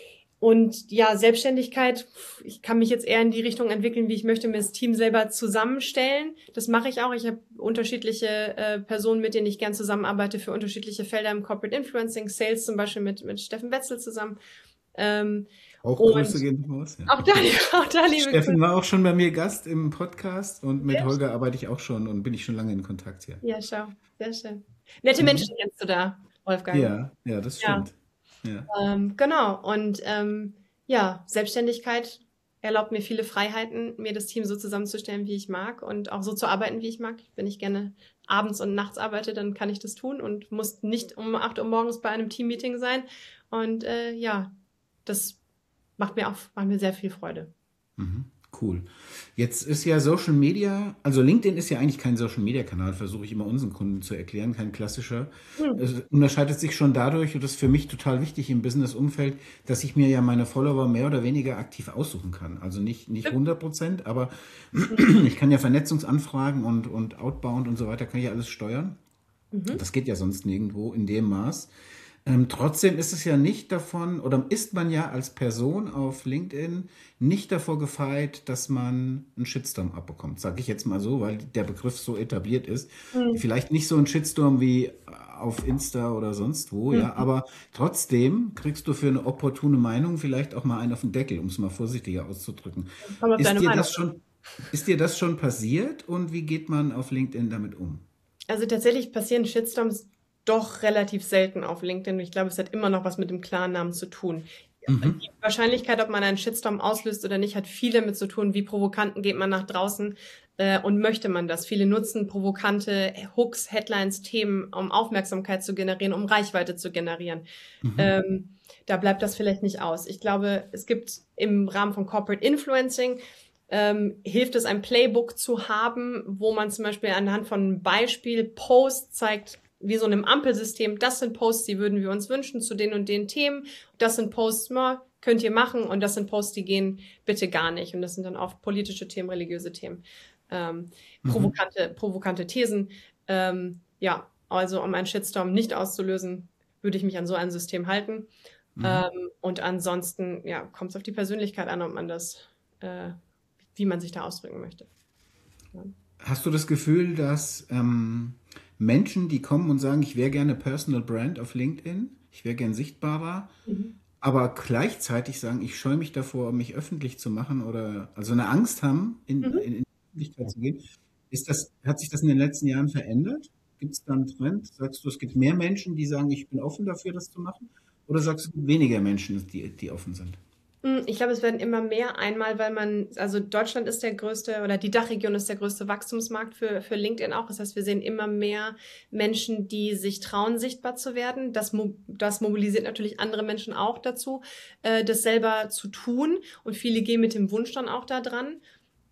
Und ja, Selbstständigkeit, ich kann mich jetzt eher in die Richtung entwickeln, wie ich möchte, mir das Team selber zusammenstellen. Das mache ich auch. Ich habe unterschiedliche äh, Personen, mit denen ich gern zusammenarbeite für unterschiedliche Felder im Corporate Influencing, Sales zum Beispiel mit, mit Steffen Wetzel zusammen. Ähm, auch Grüße gehen raus. Ja. Auch da, auch da liebe Steffen Grüße. war auch schon bei mir Gast im Podcast und mit sehr Holger schön. Arbeite ich auch schon und bin ich schon lange in Kontakt hier. Ja, schau, sehr schön. Nette mhm. Menschen kennst du da, Wolfgang. Ja, ja, das stimmt. Ja. Ja. Ähm, genau, und ähm, ja, Selbstständigkeit erlaubt mir viele Freiheiten, mir das Team so zusammenzustellen, wie ich mag und auch so zu arbeiten, wie ich mag. Wenn ich gerne abends und nachts arbeite, dann kann ich das tun und muss nicht um acht Uhr morgens bei einem Teammeeting sein. Und äh, ja, das macht mir auch macht mir sehr viel Freude. Mhm. Cool. Jetzt ist ja Social Media, also LinkedIn ist ja eigentlich kein Social Media Kanal, versuche ich immer unseren Kunden zu erklären, kein klassischer. Hm. Es unterscheidet sich schon dadurch, und das ist für mich total wichtig im Business-Umfeld, dass ich mir ja meine Follower mehr oder weniger aktiv aussuchen kann. Also nicht, nicht hundert Prozent, aber ich kann ja Vernetzungsanfragen und, und Outbound und so weiter, kann ich ja alles steuern. Mhm. Das geht ja sonst nirgendwo in dem Maß. Ähm, trotzdem ist es ja nicht davon, oder ist man ja als Person auf LinkedIn nicht davor gefeit, dass man einen Shitstorm abbekommt, sage ich jetzt mal so, weil der Begriff so etabliert ist. Mhm. Vielleicht nicht so ein Shitstorm wie auf Insta oder sonst wo, mhm. ja, aber trotzdem kriegst du für eine opportune Meinung vielleicht auch mal einen auf den Deckel, um es mal vorsichtiger auszudrücken. Ist dir, das schon, ist dir das schon passiert und wie geht man auf LinkedIn damit um? Also tatsächlich passieren Shitstorms doch relativ selten auf LinkedIn. Ich glaube, es hat immer noch was mit dem Klarnamen zu tun. Mhm. Die Wahrscheinlichkeit, ob man einen Shitstorm auslöst oder nicht, hat viel damit zu tun, wie provokant geht man nach draußen äh, und möchte man das. Viele nutzen provokante Hooks, Headlines, Themen, um Aufmerksamkeit zu generieren, um Reichweite zu generieren. Mhm. Ähm, da bleibt das vielleicht nicht aus. Ich glaube, es gibt im Rahmen von Corporate Influencing Ähm, hilft es, ein Playbook zu haben, wo man zum Beispiel anhand von einem Beispiel Post zeigt, wie so einem Ampelsystem, das sind Posts, die würden wir uns wünschen zu den und den Themen. Das sind Posts, na, könnt ihr machen und das sind Posts, die gehen bitte gar nicht. Und das sind dann oft politische Themen, religiöse Themen, ähm, mhm. provokante, provokante Thesen. Ähm, ja, also um einen Shitstorm nicht auszulösen, würde ich mich an so ein System halten. Mhm. Ähm, und ansonsten, ja, kommt es auf die Persönlichkeit an, ob man das, äh, wie man sich da ausdrücken möchte. Ja. Hast du das Gefühl, dass ähm, Menschen, die kommen und sagen, ich wäre gerne Personal Brand auf LinkedIn, ich wäre gern sichtbarer, mhm. aber gleichzeitig sagen, ich scheue mich davor, mich öffentlich zu machen oder also eine Angst haben, in, mhm. in, in die Öffentlichkeit zu gehen. Ist das, hat sich das in den letzten Jahren verändert? Gibt es da einen Trend? Sagst du, es gibt mehr Menschen, die sagen, ich bin offen dafür, das zu machen? Oder sagst du, es gibt weniger Menschen, die, die offen sind? Ich glaube, es werden immer mehr. Einmal, weil man, also Deutschland ist der größte oder die Dachregion ist der größte Wachstumsmarkt für, für LinkedIn auch. Das heißt, wir sehen immer mehr Menschen, die sich trauen, sichtbar zu werden. Das, das mobilisiert natürlich andere Menschen auch dazu, äh, das selber zu tun. Und viele gehen mit dem Wunsch dann auch da dran.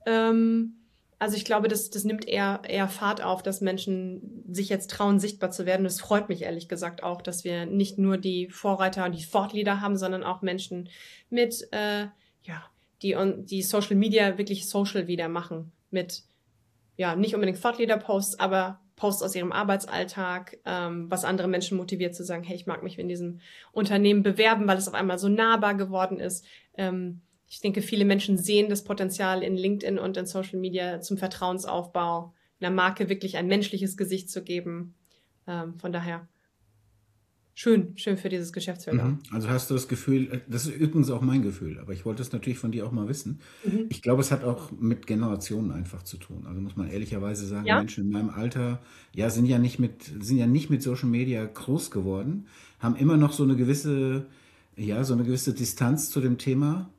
Ähm, Also ich glaube, das, das nimmt eher, eher Fahrt auf, dass Menschen sich jetzt trauen, sichtbar zu werden. Es freut mich ehrlich gesagt auch, dass wir nicht nur die Vorreiter und die Thought-Leader haben, sondern auch Menschen mit, äh, ja, die, die Social Media wirklich social wieder machen. Mit, ja, nicht unbedingt Thought-Leader-Posts, aber Posts aus ihrem Arbeitsalltag, ähm, was andere Menschen motiviert zu sagen, hey, ich mag mich in diesem Unternehmen bewerben, weil es auf einmal so nahbar geworden ist. Ähm, Ich denke, viele Menschen sehen das Potenzial in LinkedIn und in Social Media zum Vertrauensaufbau, einer Marke wirklich ein menschliches Gesicht zu geben. Ähm, von daher schön, schön für dieses Geschäftsfeld. Mhm. Also hast du das Gefühl, das ist übrigens auch mein Gefühl, aber ich wollte es natürlich von dir auch mal wissen. Mhm. Ich glaube, es hat auch mit Generationen einfach zu tun. Also muss man ehrlicherweise sagen, ja? Menschen in meinem Alter, ja, sind ja nicht mit, sind ja nicht mit Social Media groß geworden, haben immer noch so eine gewisse, ja, so eine gewisse Distanz zu dem Thema.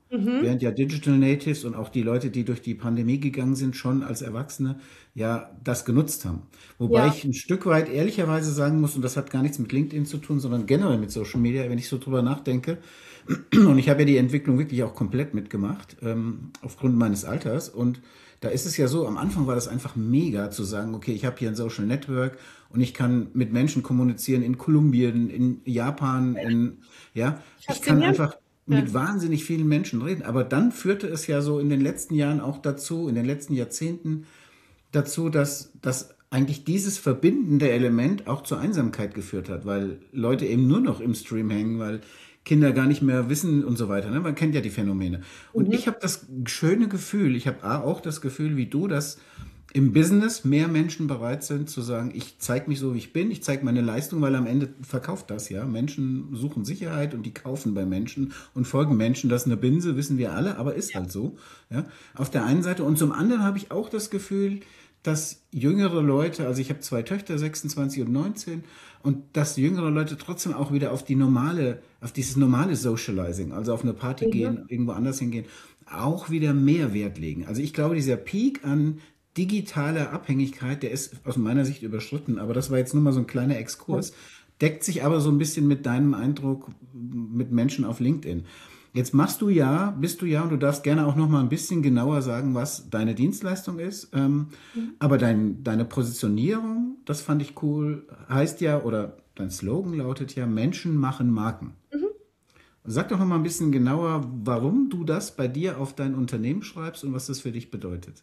Mhm. während ja Digital Natives und auch die Leute, die durch die Pandemie gegangen sind, schon als Erwachsene ja das genutzt haben. Wobei Ja. ich ein Stück weit ehrlicherweise sagen muss, und das hat gar nichts mit LinkedIn zu tun, sondern generell mit Social Media, wenn ich so drüber nachdenke, und ich habe ja die Entwicklung wirklich auch komplett mitgemacht, ähm, aufgrund meines Alters. Und da ist es ja so, am Anfang war das einfach mega zu sagen, okay, ich habe hier ein Social Network und ich kann mit Menschen kommunizieren in Kolumbien, in Japan, in, ja, ich kann Faszinierend. einfach Ja. mit wahnsinnig vielen Menschen reden. Aber dann führte es ja so in den letzten Jahren auch dazu, in den letzten Jahrzehnten dazu, dass, dass eigentlich dieses verbindende Element auch zur Einsamkeit geführt hat, weil Leute eben nur noch im Stream hängen, weil Kinder gar nicht mehr wissen und so weiter. Ne? Man kennt ja die Phänomene. Und Mhm. ich habe das schöne Gefühl, ich habe auch das Gefühl wie du, dass im Business mehr Menschen bereit sind zu sagen, ich zeige mich so, wie ich bin, ich zeige meine Leistung, weil am Ende verkauft das ja. Menschen suchen Sicherheit und die kaufen bei Menschen und folgen Menschen. Das ist eine Binse, wissen wir alle, aber ist halt so. Ja? Auf der einen Seite. Und zum anderen habe ich auch das Gefühl, dass jüngere Leute, also ich habe zwei Töchter, sechsundzwanzig und neunzehn, und dass jüngere Leute trotzdem auch wieder auf die normale, auf dieses normale Socializing, also auf eine Party Mhm. gehen, irgendwo anders hingehen, auch wieder mehr Wert legen. Also ich glaube, dieser Peak an digitaler Abhängigkeit, der ist aus meiner Sicht überschritten, aber das war jetzt nur mal so ein kleiner Exkurs, deckt sich aber so ein bisschen mit deinem Eindruck mit Menschen auf LinkedIn. Jetzt machst du ja, bist du ja, und du darfst gerne auch noch mal ein bisschen genauer sagen, was deine Dienstleistung ist. Ähm, Mhm. aber dein, deine Positionierung, das fand ich cool, heißt ja, oder dein Slogan lautet ja, Menschen machen Marken. Mhm. Sag doch noch mal ein bisschen genauer, warum du das bei dir auf dein Unternehmen schreibst und was das für dich bedeutet.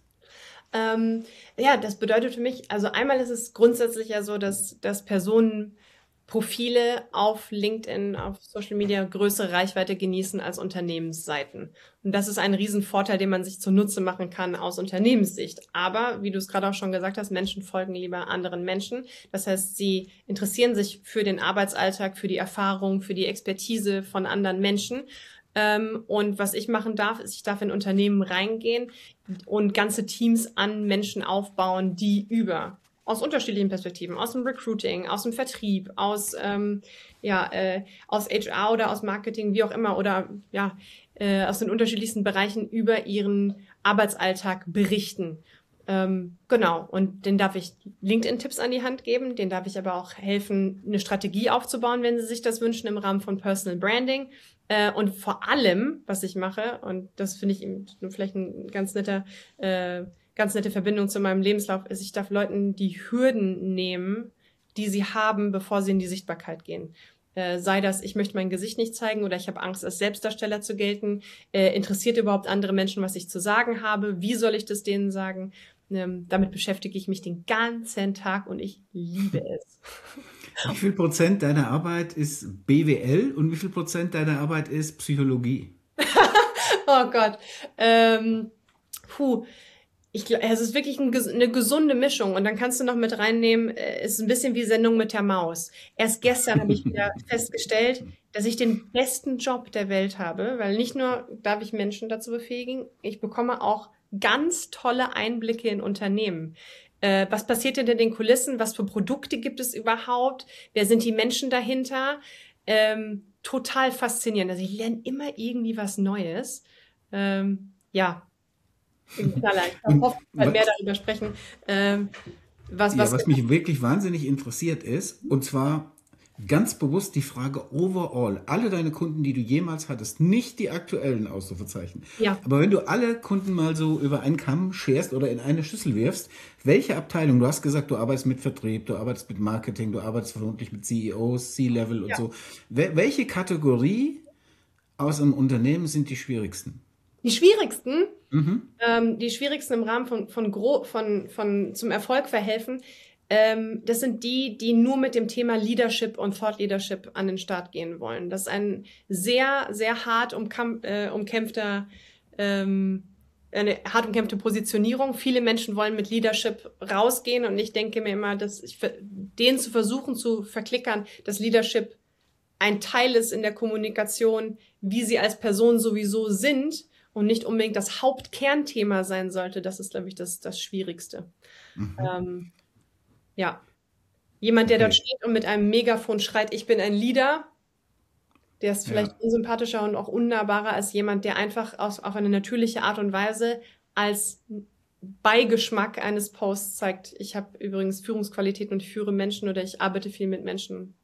Ähm, ja, das bedeutet für mich, also einmal ist es grundsätzlich ja so, dass, dass Personen Profile auf LinkedIn, auf Social Media größere Reichweite genießen als Unternehmensseiten. Und das ist ein Riesenvorteil, den man sich zunutze machen kann aus Unternehmenssicht. Aber, wie du es gerade auch schon gesagt hast, Menschen folgen lieber anderen Menschen. Das heißt, sie interessieren sich für den Arbeitsalltag, für die Erfahrung, für die Expertise von anderen Menschen. Ähm, und was ich machen darf, ist, ich darf in Unternehmen reingehen und ganze Teams an Menschen aufbauen, die über aus unterschiedlichen Perspektiven, aus dem Recruiting, aus dem Vertrieb, aus ähm, ja äh, aus H R oder aus Marketing, wie auch immer, oder ja äh, aus den unterschiedlichsten Bereichen über ihren Arbeitsalltag berichten. Ähm, genau, und den darf ich LinkedIn-Tipps an die Hand geben, den darf ich aber auch helfen, eine Strategie aufzubauen, wenn sie sich das wünschen, im Rahmen von Personal Branding. Äh, und vor allem, was ich mache, und das finde ich eben vielleicht ein ganz netter, äh, ganz nette Verbindung zu meinem Lebenslauf, ist, ich darf Leuten die Hürden nehmen, die sie haben, bevor sie in die Sichtbarkeit gehen. Äh, sei das, ich möchte mein Gesicht nicht zeigen oder ich habe Angst, als Selbstdarsteller zu gelten. Äh, interessiert überhaupt andere Menschen, was ich zu sagen habe? Wie soll ich das denen sagen? Ähm, damit beschäftige ich mich den ganzen Tag und ich liebe es. Wie viel Prozent deiner Arbeit ist B W L und wie viel Prozent deiner Arbeit ist Psychologie? Oh Gott. Ähm, puh. Ich glaube, es ist wirklich ein, ges- eine gesunde Mischung. Und dann kannst du noch mit reinnehmen, äh, es ist ein bisschen wie Sendung mit der Maus. Erst gestern habe ich wieder festgestellt, dass ich den besten Job der Welt habe, weil nicht nur darf ich Menschen dazu befähigen, ich bekomme auch ganz tolle Einblicke in Unternehmen. Äh, was passiert hinter den Kulissen? Was für Produkte gibt es überhaupt? Wer sind die Menschen dahinter? Ähm, total faszinierend. Also ich lerne immer irgendwie was Neues. Ähm, ja, Knaller. Ich darf Und hoffentlich bald wa- mehr darüber sprechen. Ähm, was, ja, was, was mich wirklich wahnsinnig interessiert ist, und zwar ganz bewusst die Frage overall, alle deine Kunden, die du jemals hattest, nicht die aktuellen Ausrufezeichen. ja, Aber wenn du alle Kunden mal so über einen Kamm scherst oder in eine Schüssel wirfst, welche Abteilung, du hast gesagt, du arbeitest mit Vertrieb, du arbeitest mit Marketing, du arbeitest vermutlich mit C E Os, C-Level und ja. so. Wel welche Kategorie aus einem Unternehmen sind die schwierigsten? Die schwierigsten, Mhm. ähm, die schwierigsten im Rahmen von, von, gro von, von zum Erfolg verhelfen, ähm, das sind die, die nur mit dem Thema Leadership und Thought Leadership an den Start gehen wollen. Das ist ein sehr, sehr hart umkam äh, umkämpfter, ähm, eine hart umkämpfte Positionierung. Viele Menschen wollen mit Leadership rausgehen und ich denke mir immer, dass ich, ver- denen zu versuchen zu verklickern, dass Leadership ein Teil ist in der Kommunikation, wie sie als Person sowieso sind und nicht unbedingt das Hauptkernthema sein sollte. Das ist, glaube ich, das, das Schwierigste. Mhm. Ähm, ja, jemand, der dort Okay. steht und mit einem Megafon schreit, ich bin ein Leader, Der ist vielleicht Ja. unsympathischer und auch unnahbarer als jemand, der einfach aus, auf eine natürliche Art und Weise als Beigeschmack eines Posts zeigt, ich habe übrigens Führungsqualitäten und ich führe Menschen oder ich arbeite viel mit Menschen.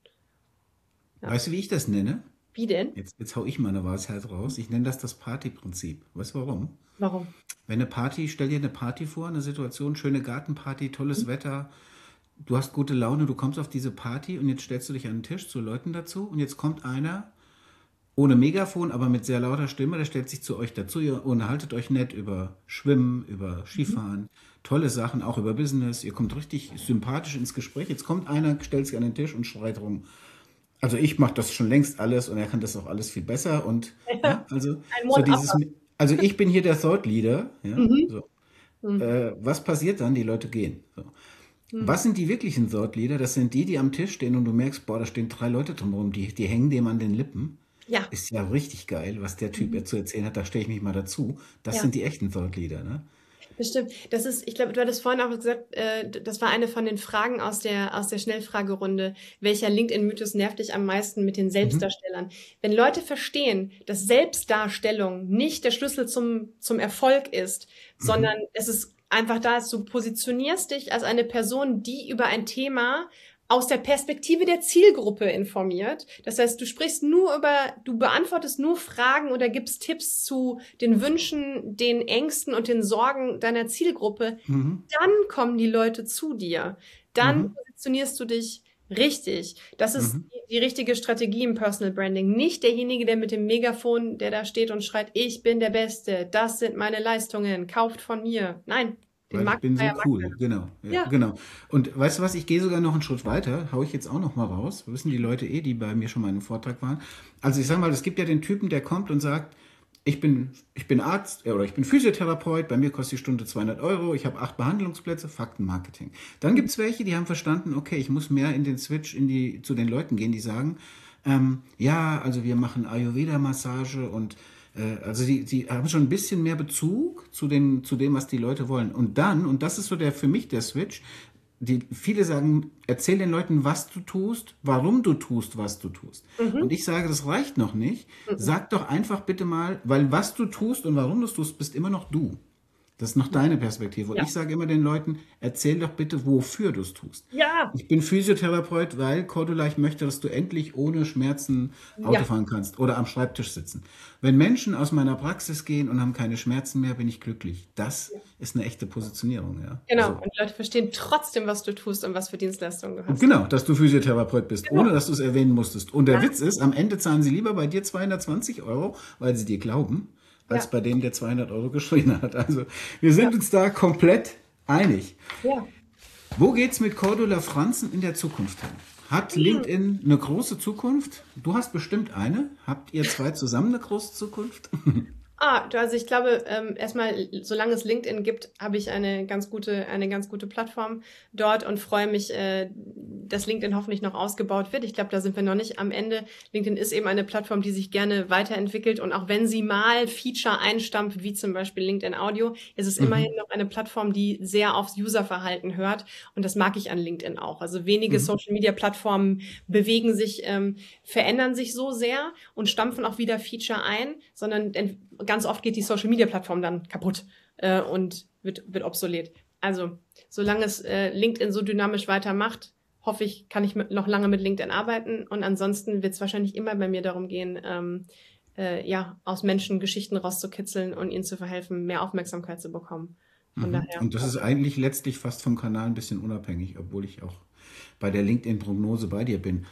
Ja. Weißt du, wie ich das nenne? Wie denn? Jetzt, jetzt hau ich meine Weisheit raus. Ich nenne das das Partyprinzip. Weißt du warum? Warum? Wenn eine Party, stell dir eine Party vor, eine Situation, schöne Gartenparty, tolles Wetter, du hast gute Laune, du kommst auf diese Party und jetzt stellst du dich an den Tisch zu Leuten dazu und jetzt kommt einer ohne Megafon, aber mit sehr lauter Stimme, der stellt sich zu euch dazu, ihr unterhaltet euch nett über Schwimmen, über Skifahren, tolle Sachen, auch über Business, ihr kommt richtig sympathisch ins Gespräch. Jetzt kommt einer, stellt sich an den Tisch und schreit rum. Also ich mache das schon längst alles und er kann das auch alles viel besser und ja, also Ein so Mund dieses, ab. also ich bin hier der Thought Leader, ja, Mhm. so. Mhm. Äh, was passiert dann? Die Leute gehen. So. Was sind die wirklichen Thought Leader? Das sind die, die am Tisch stehen und du merkst, boah, da stehen drei Leute drumherum, die, die hängen dem an den Lippen. Ja, Ist ja richtig geil, was der Typ jetzt zu erzählen hat, da stelle ich mich mal dazu. Das ja. sind die echten Thought Leader, ne? Bestimmt. Das ist, ich glaube, du hattest vorhin auch gesagt, äh, das war eine von den Fragen aus der, aus der Schnellfragerunde. Welcher LinkedIn-Mythos nervt dich am meisten mit den Mhm. Selbstdarstellern? Wenn Leute verstehen, dass Selbstdarstellung nicht der Schlüssel zum, zum Erfolg ist, sondern es ist einfach da, ist, du positionierst dich als eine Person, die über ein Thema aus der Perspektive der Zielgruppe informiert. Das heißt, du sprichst nur über, du beantwortest nur Fragen oder gibst Tipps zu den Wünschen, den Ängsten und den Sorgen deiner Zielgruppe. Mhm. Dann kommen die Leute zu dir. Dann Mhm. positionierst du dich richtig. Das ist Mhm. die, die richtige Strategie im Personal Branding. Nicht derjenige, der mit dem Megafon, der da steht und schreit, ich bin der Beste, das sind meine Leistungen, kauft von mir. Nein, den Weil ich Markt bin so freier Markt. cool, genau. Ja, Ja. genau. Und weißt du was, ich gehe sogar noch einen Schritt weiter, hau ich jetzt auch noch mal raus. Wissen die Leute eh, die bei mir schon mal in einem Vortrag waren. Also ich sag mal, es gibt ja den Typen, der kommt und sagt, ich bin, ich bin Arzt äh, oder ich bin Physiotherapeut, bei mir kostet die Stunde zweihundert Euro, ich habe acht Behandlungsplätze, Faktenmarketing. Dann gibt's welche, die haben verstanden, okay, ich muss mehr in den Switch in die, zu den Leuten gehen, die sagen, ähm, ja, also wir machen Ayurveda-Massage und äh, also die, die haben schon ein bisschen mehr Bezug zu, den, zu dem, was die Leute wollen. Und dann, und das ist so der für mich der Switch, die, viele sagen, erzähl den Leuten, was du tust, warum du tust, was du tust. Und ich sage, das reicht noch nicht. Sag doch einfach bitte mal, weil was du tust und warum du es tust, bist immer noch du. Das ist noch deine Perspektive. Und Ja. ich sage immer den Leuten, erzähl doch bitte, wofür du es tust. Ja. Ich bin Physiotherapeut, weil, Cordula, ich möchte, dass du endlich ohne Schmerzen Auto Ja. fahren kannst oder am Schreibtisch sitzen. Wenn Menschen aus meiner Praxis gehen und haben keine Schmerzen mehr, bin ich glücklich. Das ist eine echte Positionierung, ja. Genau. Also, Und die Leute verstehen trotzdem, was du tust und was für Dienstleistungen du hast. genau, dass du Physiotherapeut bist, Genau. ohne dass du es erwähnen musstest. Und der Ja. Witz ist, am Ende zahlen sie lieber bei dir zweihundertzwanzig Euro, weil sie dir glauben, als Ja. bei dem, der zweihundert Euro geschrien hat. Also wir sind Ja. uns da komplett einig. Ja. Wo geht's mit Cordula Franzen in der Zukunft hin? Hat LinkedIn eine große Zukunft? Du hast bestimmt eine. Habt ihr zwei zusammen eine große Zukunft? Ah, du, also ich glaube, ähm, erstmal, solange es LinkedIn gibt, habe ich eine ganz gute, eine ganz gute Plattform dort und freue mich, äh, dass LinkedIn hoffentlich noch ausgebaut wird. Ich glaube, da sind wir noch nicht am Ende. LinkedIn ist eben eine Plattform, die sich gerne weiterentwickelt und auch wenn sie mal Feature einstampft, wie zum Beispiel LinkedIn Audio, ist es Mhm. immerhin noch eine Plattform, die sehr aufs Userverhalten hört und das mag ich an LinkedIn auch. Also wenige Mhm. Social-Media-Plattformen bewegen sich, ähm, verändern sich so sehr und stampfen auch wieder Feature ein, sondern ent- ganz oft geht die Social-Media-Plattform dann kaputt äh, und wird, wird obsolet. Also, solange es äh, LinkedIn so dynamisch weitermacht, hoffe ich, kann ich mit, noch lange mit LinkedIn arbeiten. Und ansonsten wird es wahrscheinlich immer bei mir darum gehen, ähm, äh, ja, aus Menschen Geschichten rauszukitzeln und ihnen zu verhelfen, mehr Aufmerksamkeit zu bekommen. Von Mhm. daher. Und das ist eigentlich letztlich fast vom Kanal ein bisschen unabhängig, obwohl ich auch bei der LinkedIn-Prognose bei dir bin.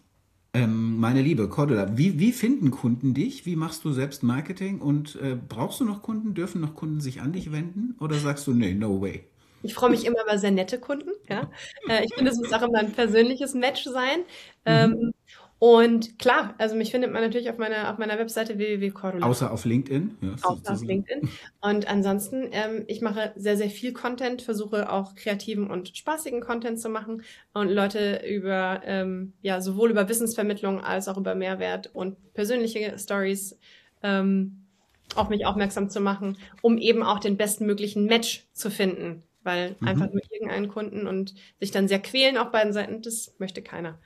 Ähm, meine liebe Cordula, wie, wie finden Kunden dich? Wie machst du selbst Marketing? Und äh, brauchst du noch Kunden? Dürfen noch Kunden sich an dich wenden? Oder sagst du, nee, no way? Ich freue mich immer über sehr nette Kunden. Ja. Äh, ich finde, es muss auch immer ein persönliches Match sein. Mhm. Ähm, und klar, also mich findet man natürlich auf meiner, auf meiner Webseite w w w punkt cordula. Außer auf LinkedIn? Ja, Außer auf sozusagen. LinkedIn. Und ansonsten, ähm, ich mache sehr, sehr viel Content, versuche auch kreativen und spaßigen Content zu machen und Leute über, ähm, ja, sowohl über Wissensvermittlung als auch über Mehrwert und persönliche Stories ähm, auf mich aufmerksam zu machen, um eben auch den bestmöglichen Match zu finden. Weil Mhm. einfach nur irgendeinen Kunden und sich dann sehr quälen auf beiden Seiten, das möchte keiner.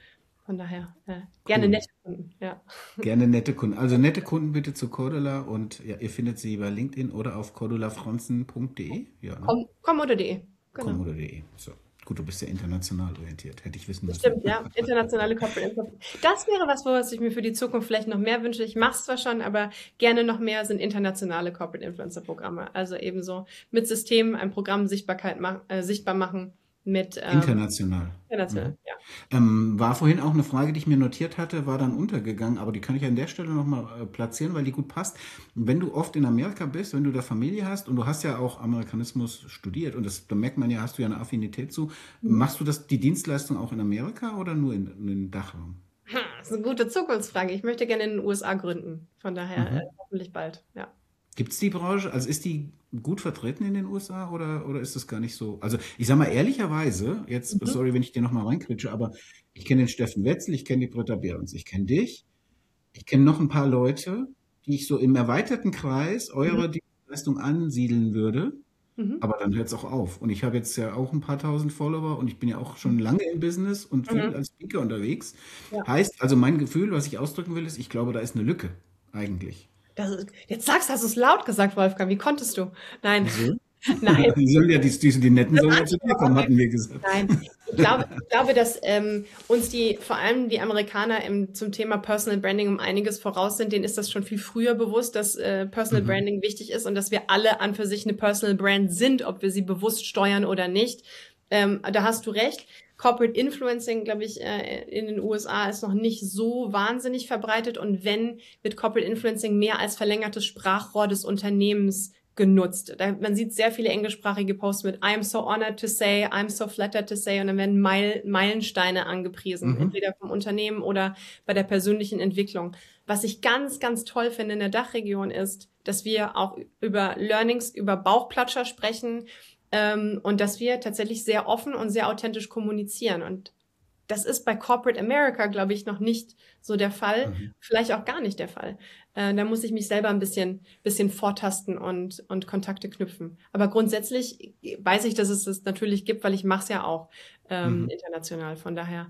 Von daher äh, gerne Cool. nette Kunden. Ja. Gerne nette Kunden. Also nette Kunden bitte zu Cordula und ja, ihr findet sie bei LinkedIn oder auf cordulafronzen punkt de. Ja, ne? Com Commodo.de. Genau. Commodo.de. So. Gut, du bist ja international orientiert. Hätte ich wissen müssen. Stimmt, ja. Internationale Corporate Info. Das wäre was, was ich mir für die Zukunft vielleicht noch mehr wünsche. Ich mache es zwar schon, aber gerne noch mehr sind internationale Corporate Influencer Programme. Also ebenso mit Systemen ein Programm Sichtbarkeit mach, äh, sichtbar machen. Mit, ähm, International. international, Mhm. ja. Ähm, war vorhin auch eine Frage, die ich mir notiert hatte, war dann untergegangen, aber die kann ich an der Stelle nochmal äh, platzieren, weil die gut passt. Wenn du oft in Amerika bist, wenn du da Familie hast und du hast ja auch Amerikanismus studiert und das, da merkt man ja, hast du ja eine Affinität zu, Mhm. machst du das, die Dienstleistung auch in Amerika oder nur in, in den Dachraum? Ha, das ist eine gute Zukunftsfrage. Ich möchte gerne in den U S A gründen. Von daher Mhm. äh, hoffentlich bald, ja. Gibt es die Branche, also ist die gut vertreten in den U S A oder, oder ist das gar nicht so? Also ich sag mal ehrlicherweise, jetzt, Mhm. sorry, wenn ich dir nochmal reinquitsche, aber ich kenne den Steffen Wetzel, ich kenne die Britta Behrens, ich kenne dich, ich kenne noch ein paar Leute, die ich so im erweiterten Kreis Mhm. eurer Dienstleistung ansiedeln würde, Mhm. aber dann hört es auch auf. Und ich habe jetzt ja auch ein paar tausend Follower und ich bin ja auch schon lange im Business und viel Mhm. als Speaker unterwegs. Ja. Heißt, also mein Gefühl, was ich ausdrücken will, ist, ich glaube, da ist eine Lücke eigentlich. Das ist, jetzt sagst, hast du es laut gesagt, Wolfgang. Wie konntest du? Nein, Wieso? nein. Die sollen ja, die, die, die Netten Das sollen ja hast zu du dir kommen, auch. hatten wir gesagt. Nein, ich glaube, ich glaube, dass ähm, uns die, vor allem die Amerikaner im, zum Thema Personal Branding um einiges voraus sind. Denen ist das schon viel früher bewusst, dass äh, Personal Mhm. Branding wichtig ist und dass wir alle an für sich eine Personal Brand sind, ob wir sie bewusst steuern oder nicht. Ähm, da hast du recht. Corporate Influencing, glaube ich, äh, in den U S A ist noch nicht so wahnsinnig verbreitet. Und wenn, wird Corporate Influencing mehr als verlängertes Sprachrohr des Unternehmens genutzt. Da, man sieht sehr viele englischsprachige Posts mit I'm so honored to say, I'm so flattered to say und dann werden Meil, Meilensteine angepriesen, Mhm. entweder vom Unternehmen oder bei der persönlichen Entwicklung. Was ich ganz, ganz toll finde in der Dachregion ist, dass wir auch über Learnings, über Bauchplatscher sprechen, ähm, und dass wir tatsächlich sehr offen und sehr authentisch kommunizieren. Und das ist bei Corporate America, glaube ich, noch nicht so der Fall, Mhm. vielleicht auch gar nicht der Fall. Äh, da muss ich mich selber ein bisschen, bisschen vortasten und, und Kontakte knüpfen. Aber grundsätzlich weiß ich, dass es das natürlich gibt, weil ich mache es ja auch ähm, Mhm. international. Von daher,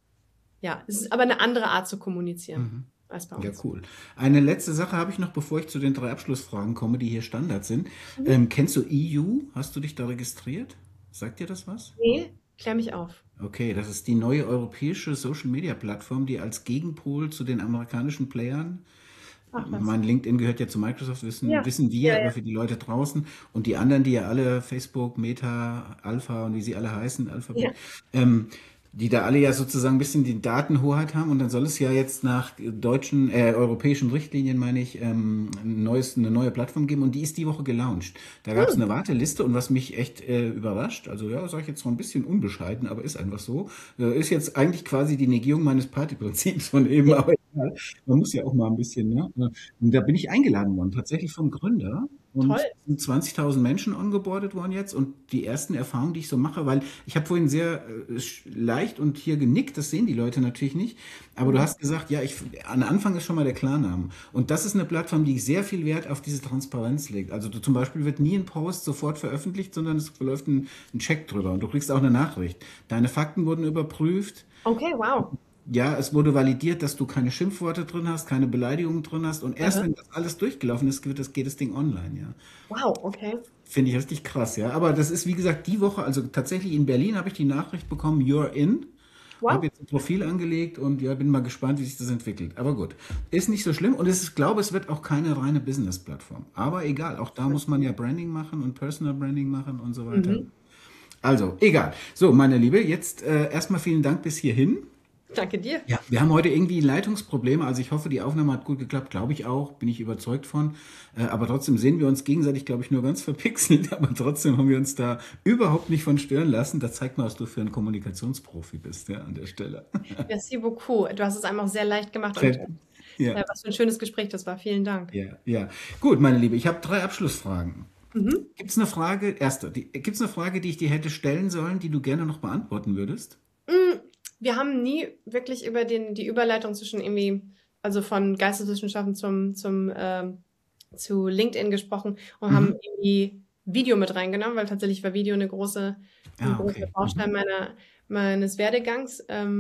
ja, es ist aber eine andere Art zu kommunizieren Mhm. als bei Ja, uns. cool. Eine letzte Sache habe ich noch, bevor ich zu den drei Abschlussfragen komme, die hier Standard sind. Mhm. Ähm, kennst du E U? Hast du dich da registriert? Sagt dir das was? Nee, klär mich auf. Okay, das ist die neue europäische Social-Media-Plattform, die als Gegenpol zu den amerikanischen Playern, Ach was. mein LinkedIn gehört ja zu Microsoft, wissen, Ja, wissen ja, wir, ja. aber für die Leute draußen und die anderen, die ja alle Facebook, Meta, Alpha und wie sie alle heißen, Alphabet, Ja. ähm, die da alle ja sozusagen ein bisschen die Datenhoheit haben und dann soll es ja jetzt nach deutschen, äh, europäischen Richtlinien, meine ich, ähm, ein neues, eine neue Plattform geben und die ist die Woche gelauncht. Da gab es Hm. eine Warteliste und was mich echt äh, überrascht, also ja, sage ich jetzt noch ein bisschen unbescheiden, aber ist einfach so, äh, ist jetzt eigentlich quasi die Negierung meines Partyprinzips von eben, aber egal. Man muss ja auch mal ein bisschen, ne? Und da bin ich eingeladen worden, tatsächlich vom Gründer. Toll. Und es sind zwanzigtausend Menschen ongeboardet worden jetzt. Und die ersten Erfahrungen, die ich so mache, weil ich habe vorhin sehr äh, sch- leicht und hier genickt, das sehen die Leute natürlich nicht. Aber du Mhm. hast gesagt, ja, ich, an Anfang ist schon mal der Klarname. Und das ist eine Plattform, die sehr viel Wert auf diese Transparenz legt. Also du, zum Beispiel wird nie ein Post sofort veröffentlicht, sondern es verläuft ein, ein Check drüber. Und du kriegst auch eine Nachricht. Deine Fakten wurden überprüft. Okay, wow. Ja, es wurde validiert, dass du keine Schimpfworte drin hast, keine Beleidigungen drin hast. Und erst Aha. wenn das alles durchgelaufen ist, geht das, geht das Ding online, ja. Wow, okay. Finde ich richtig krass, ja. Aber das ist, wie gesagt, die Woche, also tatsächlich in Berlin habe ich die Nachricht bekommen, you're in. Habe Wow. jetzt ein Profil angelegt und ja, bin mal gespannt, wie sich das entwickelt. Aber gut, ist nicht so schlimm und es ist, ich glaube, es wird auch keine reine Business-Plattform. Aber egal, auch da muss man ja Branding machen und Personal Branding machen und so weiter. Mhm. Also, egal. So, meine Liebe, jetzt äh, erstmal vielen Dank bis hierhin. Danke dir. Ja, wir haben heute irgendwie Leitungsprobleme. Also ich hoffe, die Aufnahme hat gut geklappt. Glaube ich auch. Bin ich überzeugt von. Äh, aber trotzdem sehen wir uns gegenseitig, glaube ich, nur ganz verpixelt. Aber trotzdem haben wir uns da überhaupt nicht von stören lassen. Das zeigt mal, was du für ein Kommunikationsprofi bist, ja, an der Stelle. Merci beaucoup. Du hast es einfach sehr leicht gemacht und Sehr- Ja, äh, was für ein schönes Gespräch das war. Vielen Dank. ja, ja. Gut, meine Liebe, ich habe drei Abschlussfragen. Mhm. Gibt es eine Frage, erste, gibt es eine Frage, die ich dir hätte stellen sollen, die du gerne noch beantworten würdest? Mm, Wir haben nie wirklich über den, die Überleitung zwischen irgendwie, also von Geisteswissenschaften zum, zum, ähm, zu LinkedIn gesprochen und Mhm. haben irgendwie Video mit reingenommen, weil tatsächlich war Video eine große, ein Ah, großer okay. Baustein Mhm. meiner, meines Werdegangs. Ähm,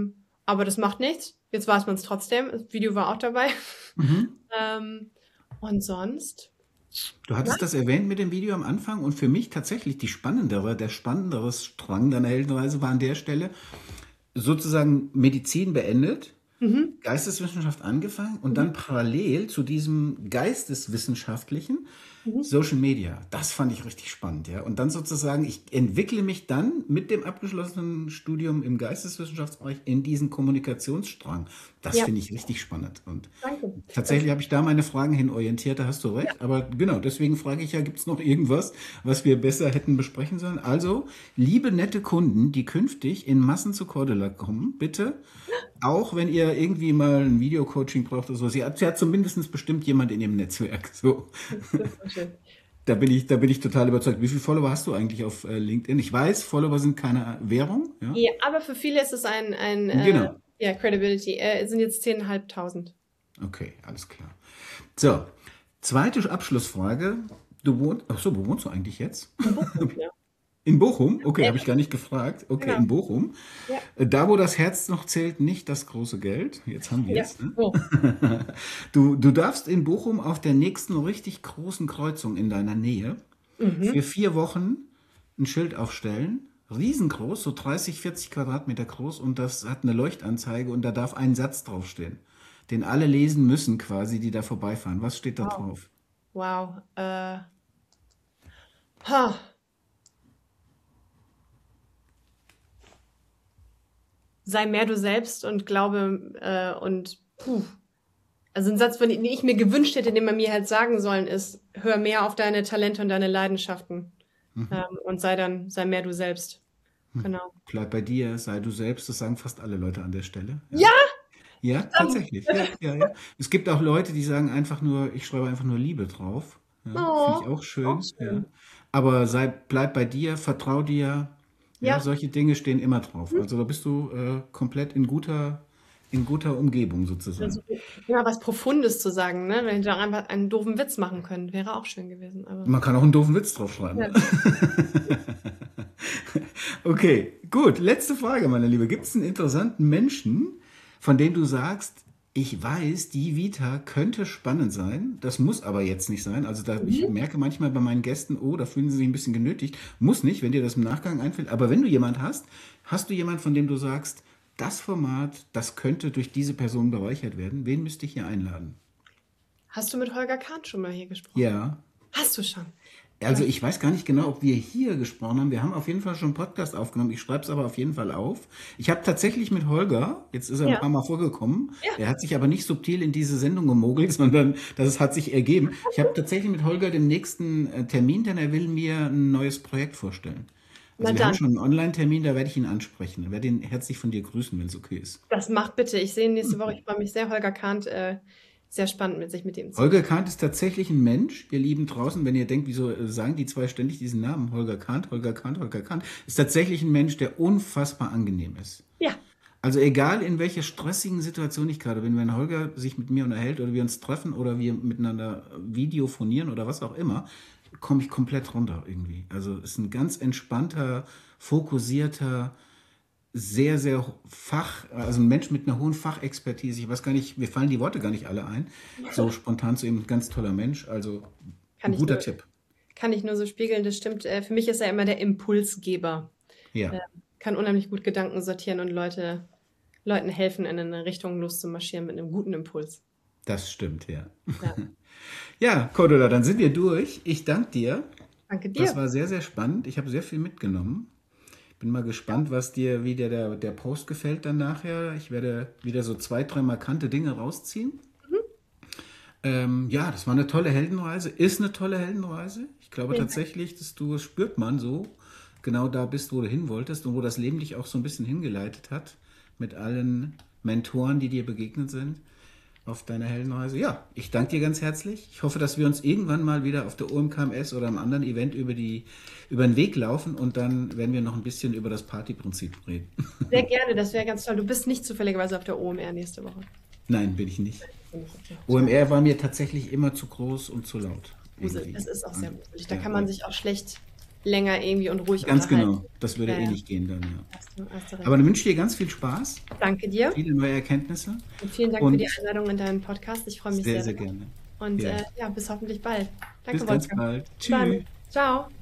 aber das macht nichts. Jetzt weiß man es trotzdem. Das Video war auch dabei. Mhm. ähm, und sonst? Du hattest Ja. das erwähnt mit dem Video am Anfang und für mich tatsächlich die spannendere, der spannendere Strang deiner Heldenreise war an der Stelle sozusagen Medizin beendet, Mhm. Geisteswissenschaft angefangen und Mhm. dann parallel zu diesem Geisteswissenschaftlichen Mhm. Social Media. Das fand ich richtig spannend, ja. Und dann sozusagen, ich entwickle mich dann mit dem abgeschlossenen Studium im Geisteswissenschaftsbereich in diesen Kommunikationsstrang. Das Ja, finde ich richtig spannend. Und danke. tatsächlich habe ich da meine Fragen hin orientiert, da hast du recht. Aber genau, deswegen frage ich ja, gibt es noch irgendwas, was wir besser hätten besprechen sollen? Also, liebe nette Kunden, die künftig in Massen zu Cordula kommen, bitte, auch wenn ihr irgendwie mal ein Videocoaching braucht oder so, sie hat, sie hat zumindest bestimmt jemand in ihrem Netzwerk. So, Das ist so schön. da bin ich, da bin ich total überzeugt. Wie viele Follower hast du eigentlich auf äh, LinkedIn? Ich weiß, Follower sind keine Währung, ja? Ja, aber für viele ist es ein, ein äh, Genau. ja, Credibility. Äh, es sind jetzt zehntausendfünfhundert. Okay, alles klar. So, zweite Abschlussfrage. Du wohnst, ach so, wo wohnst du eigentlich jetzt? Ja. In Bochum? Okay, Ja, habe ich gar nicht gefragt. Okay, genau. in Bochum. Ja. Äh, Da, wo das Herz noch zählt, nicht das große Geld. Jetzt haben wir Ja. es. Ne? So. Du, du darfst in Bochum auf der nächsten richtig großen Kreuzung in deiner Nähe Mhm. für vier Wochen ein Schild aufstellen. Riesengroß, so dreißig, vierzig Quadratmeter groß und das hat eine Leuchtanzeige und da darf ein Satz draufstehen, den alle lesen müssen quasi, die da vorbeifahren. Was steht da Wow. drauf? Wow. Äh, ha. Sei mehr du selbst und glaube äh, und puh. Also ein Satz, den ich mir gewünscht hätte, den man mir halt sagen sollen, ist, hör mehr auf deine Talente und deine Leidenschaften Mhm. ähm, und sei dann, sei mehr du selbst. Genau. Bleib bei dir, sei du selbst, das sagen fast alle Leute an der Stelle. Ja, Ja, ja, verdammt. tatsächlich. Ja, ja, ja. Es gibt auch Leute, die sagen einfach nur, ich schreibe einfach nur Liebe drauf. Ja, finde ich Oh, auch auch schön. Ja. schön. Aber sei, bleib bei dir, vertrau dir. Ja, Ja. solche Dinge stehen immer drauf. Also da bist du äh, komplett in guter, in guter Umgebung sozusagen. Also, ja, was Profundes zu sagen, ne? Wenn wir doch einfach einen doofen Witz machen können, wäre auch schön gewesen. Aber Man kann auch einen doofen Witz draufschreiben. ja. Okay, gut. Letzte Frage, meine Liebe. Gibt es einen interessanten Menschen, von dem du sagst, ich weiß, die Vita könnte spannend sein, das muss aber jetzt nicht sein. Also da, ich Mhm. merke manchmal bei meinen Gästen, oh, da fühlen sie sich ein bisschen genötigt. Muss nicht, wenn dir das im Nachgang einfällt. Aber wenn du jemand hast, hast du jemand, von dem du sagst, das Format, das könnte durch diese Person bereichert werden. Wen müsste ich hier einladen? Hast du mit Holger Kahn schon mal hier gesprochen? Ja. Hast du schon? Also ich weiß gar nicht genau, ob wir hier gesprochen haben. Wir haben auf jeden Fall schon einen Podcast aufgenommen. Ich schreibe es aber auf jeden Fall auf. Ich habe tatsächlich mit Holger, jetzt ist er ein Ja. paar Mal vorgekommen, Ja. er hat sich aber nicht subtil in diese Sendung gemogelt, sondern das hat sich ergeben. Ich habe tatsächlich mit Holger den nächsten äh, Termin, denn er will mir ein neues Projekt vorstellen. Na Also wir haben dann, schon einen Online-Termin, da werde ich ihn ansprechen. Ich werde ihn herzlich von dir grüßen, wenn es okay ist. das macht bitte. Ich sehe ihn nächste Woche. Ich freue mich sehr. Holger Kahn, äh, sehr spannend, mit sich mit ihm zu. Holger Kahn ist tatsächlich ein Mensch, ihr Lieben draußen, wenn ihr denkt, wieso äh, sagen die zwei ständig diesen Namen, Holger Kahn, Holger Kahn, Holger Kahn, ist tatsächlich ein Mensch, der unfassbar angenehm ist. Ja, Also egal in welcher stressigen Situation ich gerade bin, wenn Holger sich mit mir unterhält oder wir uns treffen oder wir miteinander videophonieren oder was auch immer, komme ich komplett runter irgendwie. Also ist ein ganz entspannter, fokussierter, sehr, sehr Fach, also ein Mensch mit einer hohen Fachexpertise. Ich weiß gar nicht, mir fallen die Worte gar nicht alle ein. So spontan zu ihm, ein ganz toller Mensch. Also kann ein ich guter nur, Tipp. kann ich nur so spiegeln. Das stimmt. Äh, für mich ist er immer der Impulsgeber. Ja, Äh, kann unheimlich gut Gedanken sortieren und Leute, Leuten helfen, in eine Richtung loszumarschieren mit einem guten Impuls. das stimmt, ja. Ja. Ja, Cordula, dann sind wir durch. Ich danke dir. Danke Das dir. war sehr, sehr spannend. Ich habe sehr viel mitgenommen. Bin mal gespannt, was dir, wie dir der, der Post gefällt dann nachher. Ich werde wieder so zwei, drei markante Dinge rausziehen. Ähm, ja, das war eine tolle Heldenreise, ist eine tolle Heldenreise. Ich glaube Vielen Dank. tatsächlich, dass du, das spürt man so, genau da bist, wo du hin wolltest und wo das Leben dich auch so ein bisschen hingeleitet hat mit allen Mentoren, die dir begegnet sind auf deiner Heldenreise. Ja, ich danke dir ganz herzlich. Ich hoffe, dass wir uns irgendwann mal wieder auf der O M K M S oder einem anderen Event über die, über den Weg laufen und dann werden wir noch ein bisschen über das Partyprinzip reden. Sehr gerne, das wäre ganz toll. Du bist nicht zufälligerweise auf der O M R nächste Woche. Nein, bin ich nicht. Bin ich okay. O M R war mir tatsächlich immer zu groß und zu laut. Grusel. Irgendwie. Das ist auch sehr gruselig. Da Ja, kann man ja. sich auch schlecht länger irgendwie und ruhig Ganz unterhalten. genau. Das würde Ja, eh ja. nicht gehen dann, ja. Hast du, hast du recht. Aber dann wünsche ich dir ganz viel Spaß, Danke dir viele neue Erkenntnisse und vielen Dank und für die Einladung in deinen Podcast. Ich freue mich sehr, sehr. sehr gerne. Und Ja. äh, ja, bis hoffentlich bald. Danke, Bis ganz Wolfgang. bald. Bis dann. Tschüss. Ciao.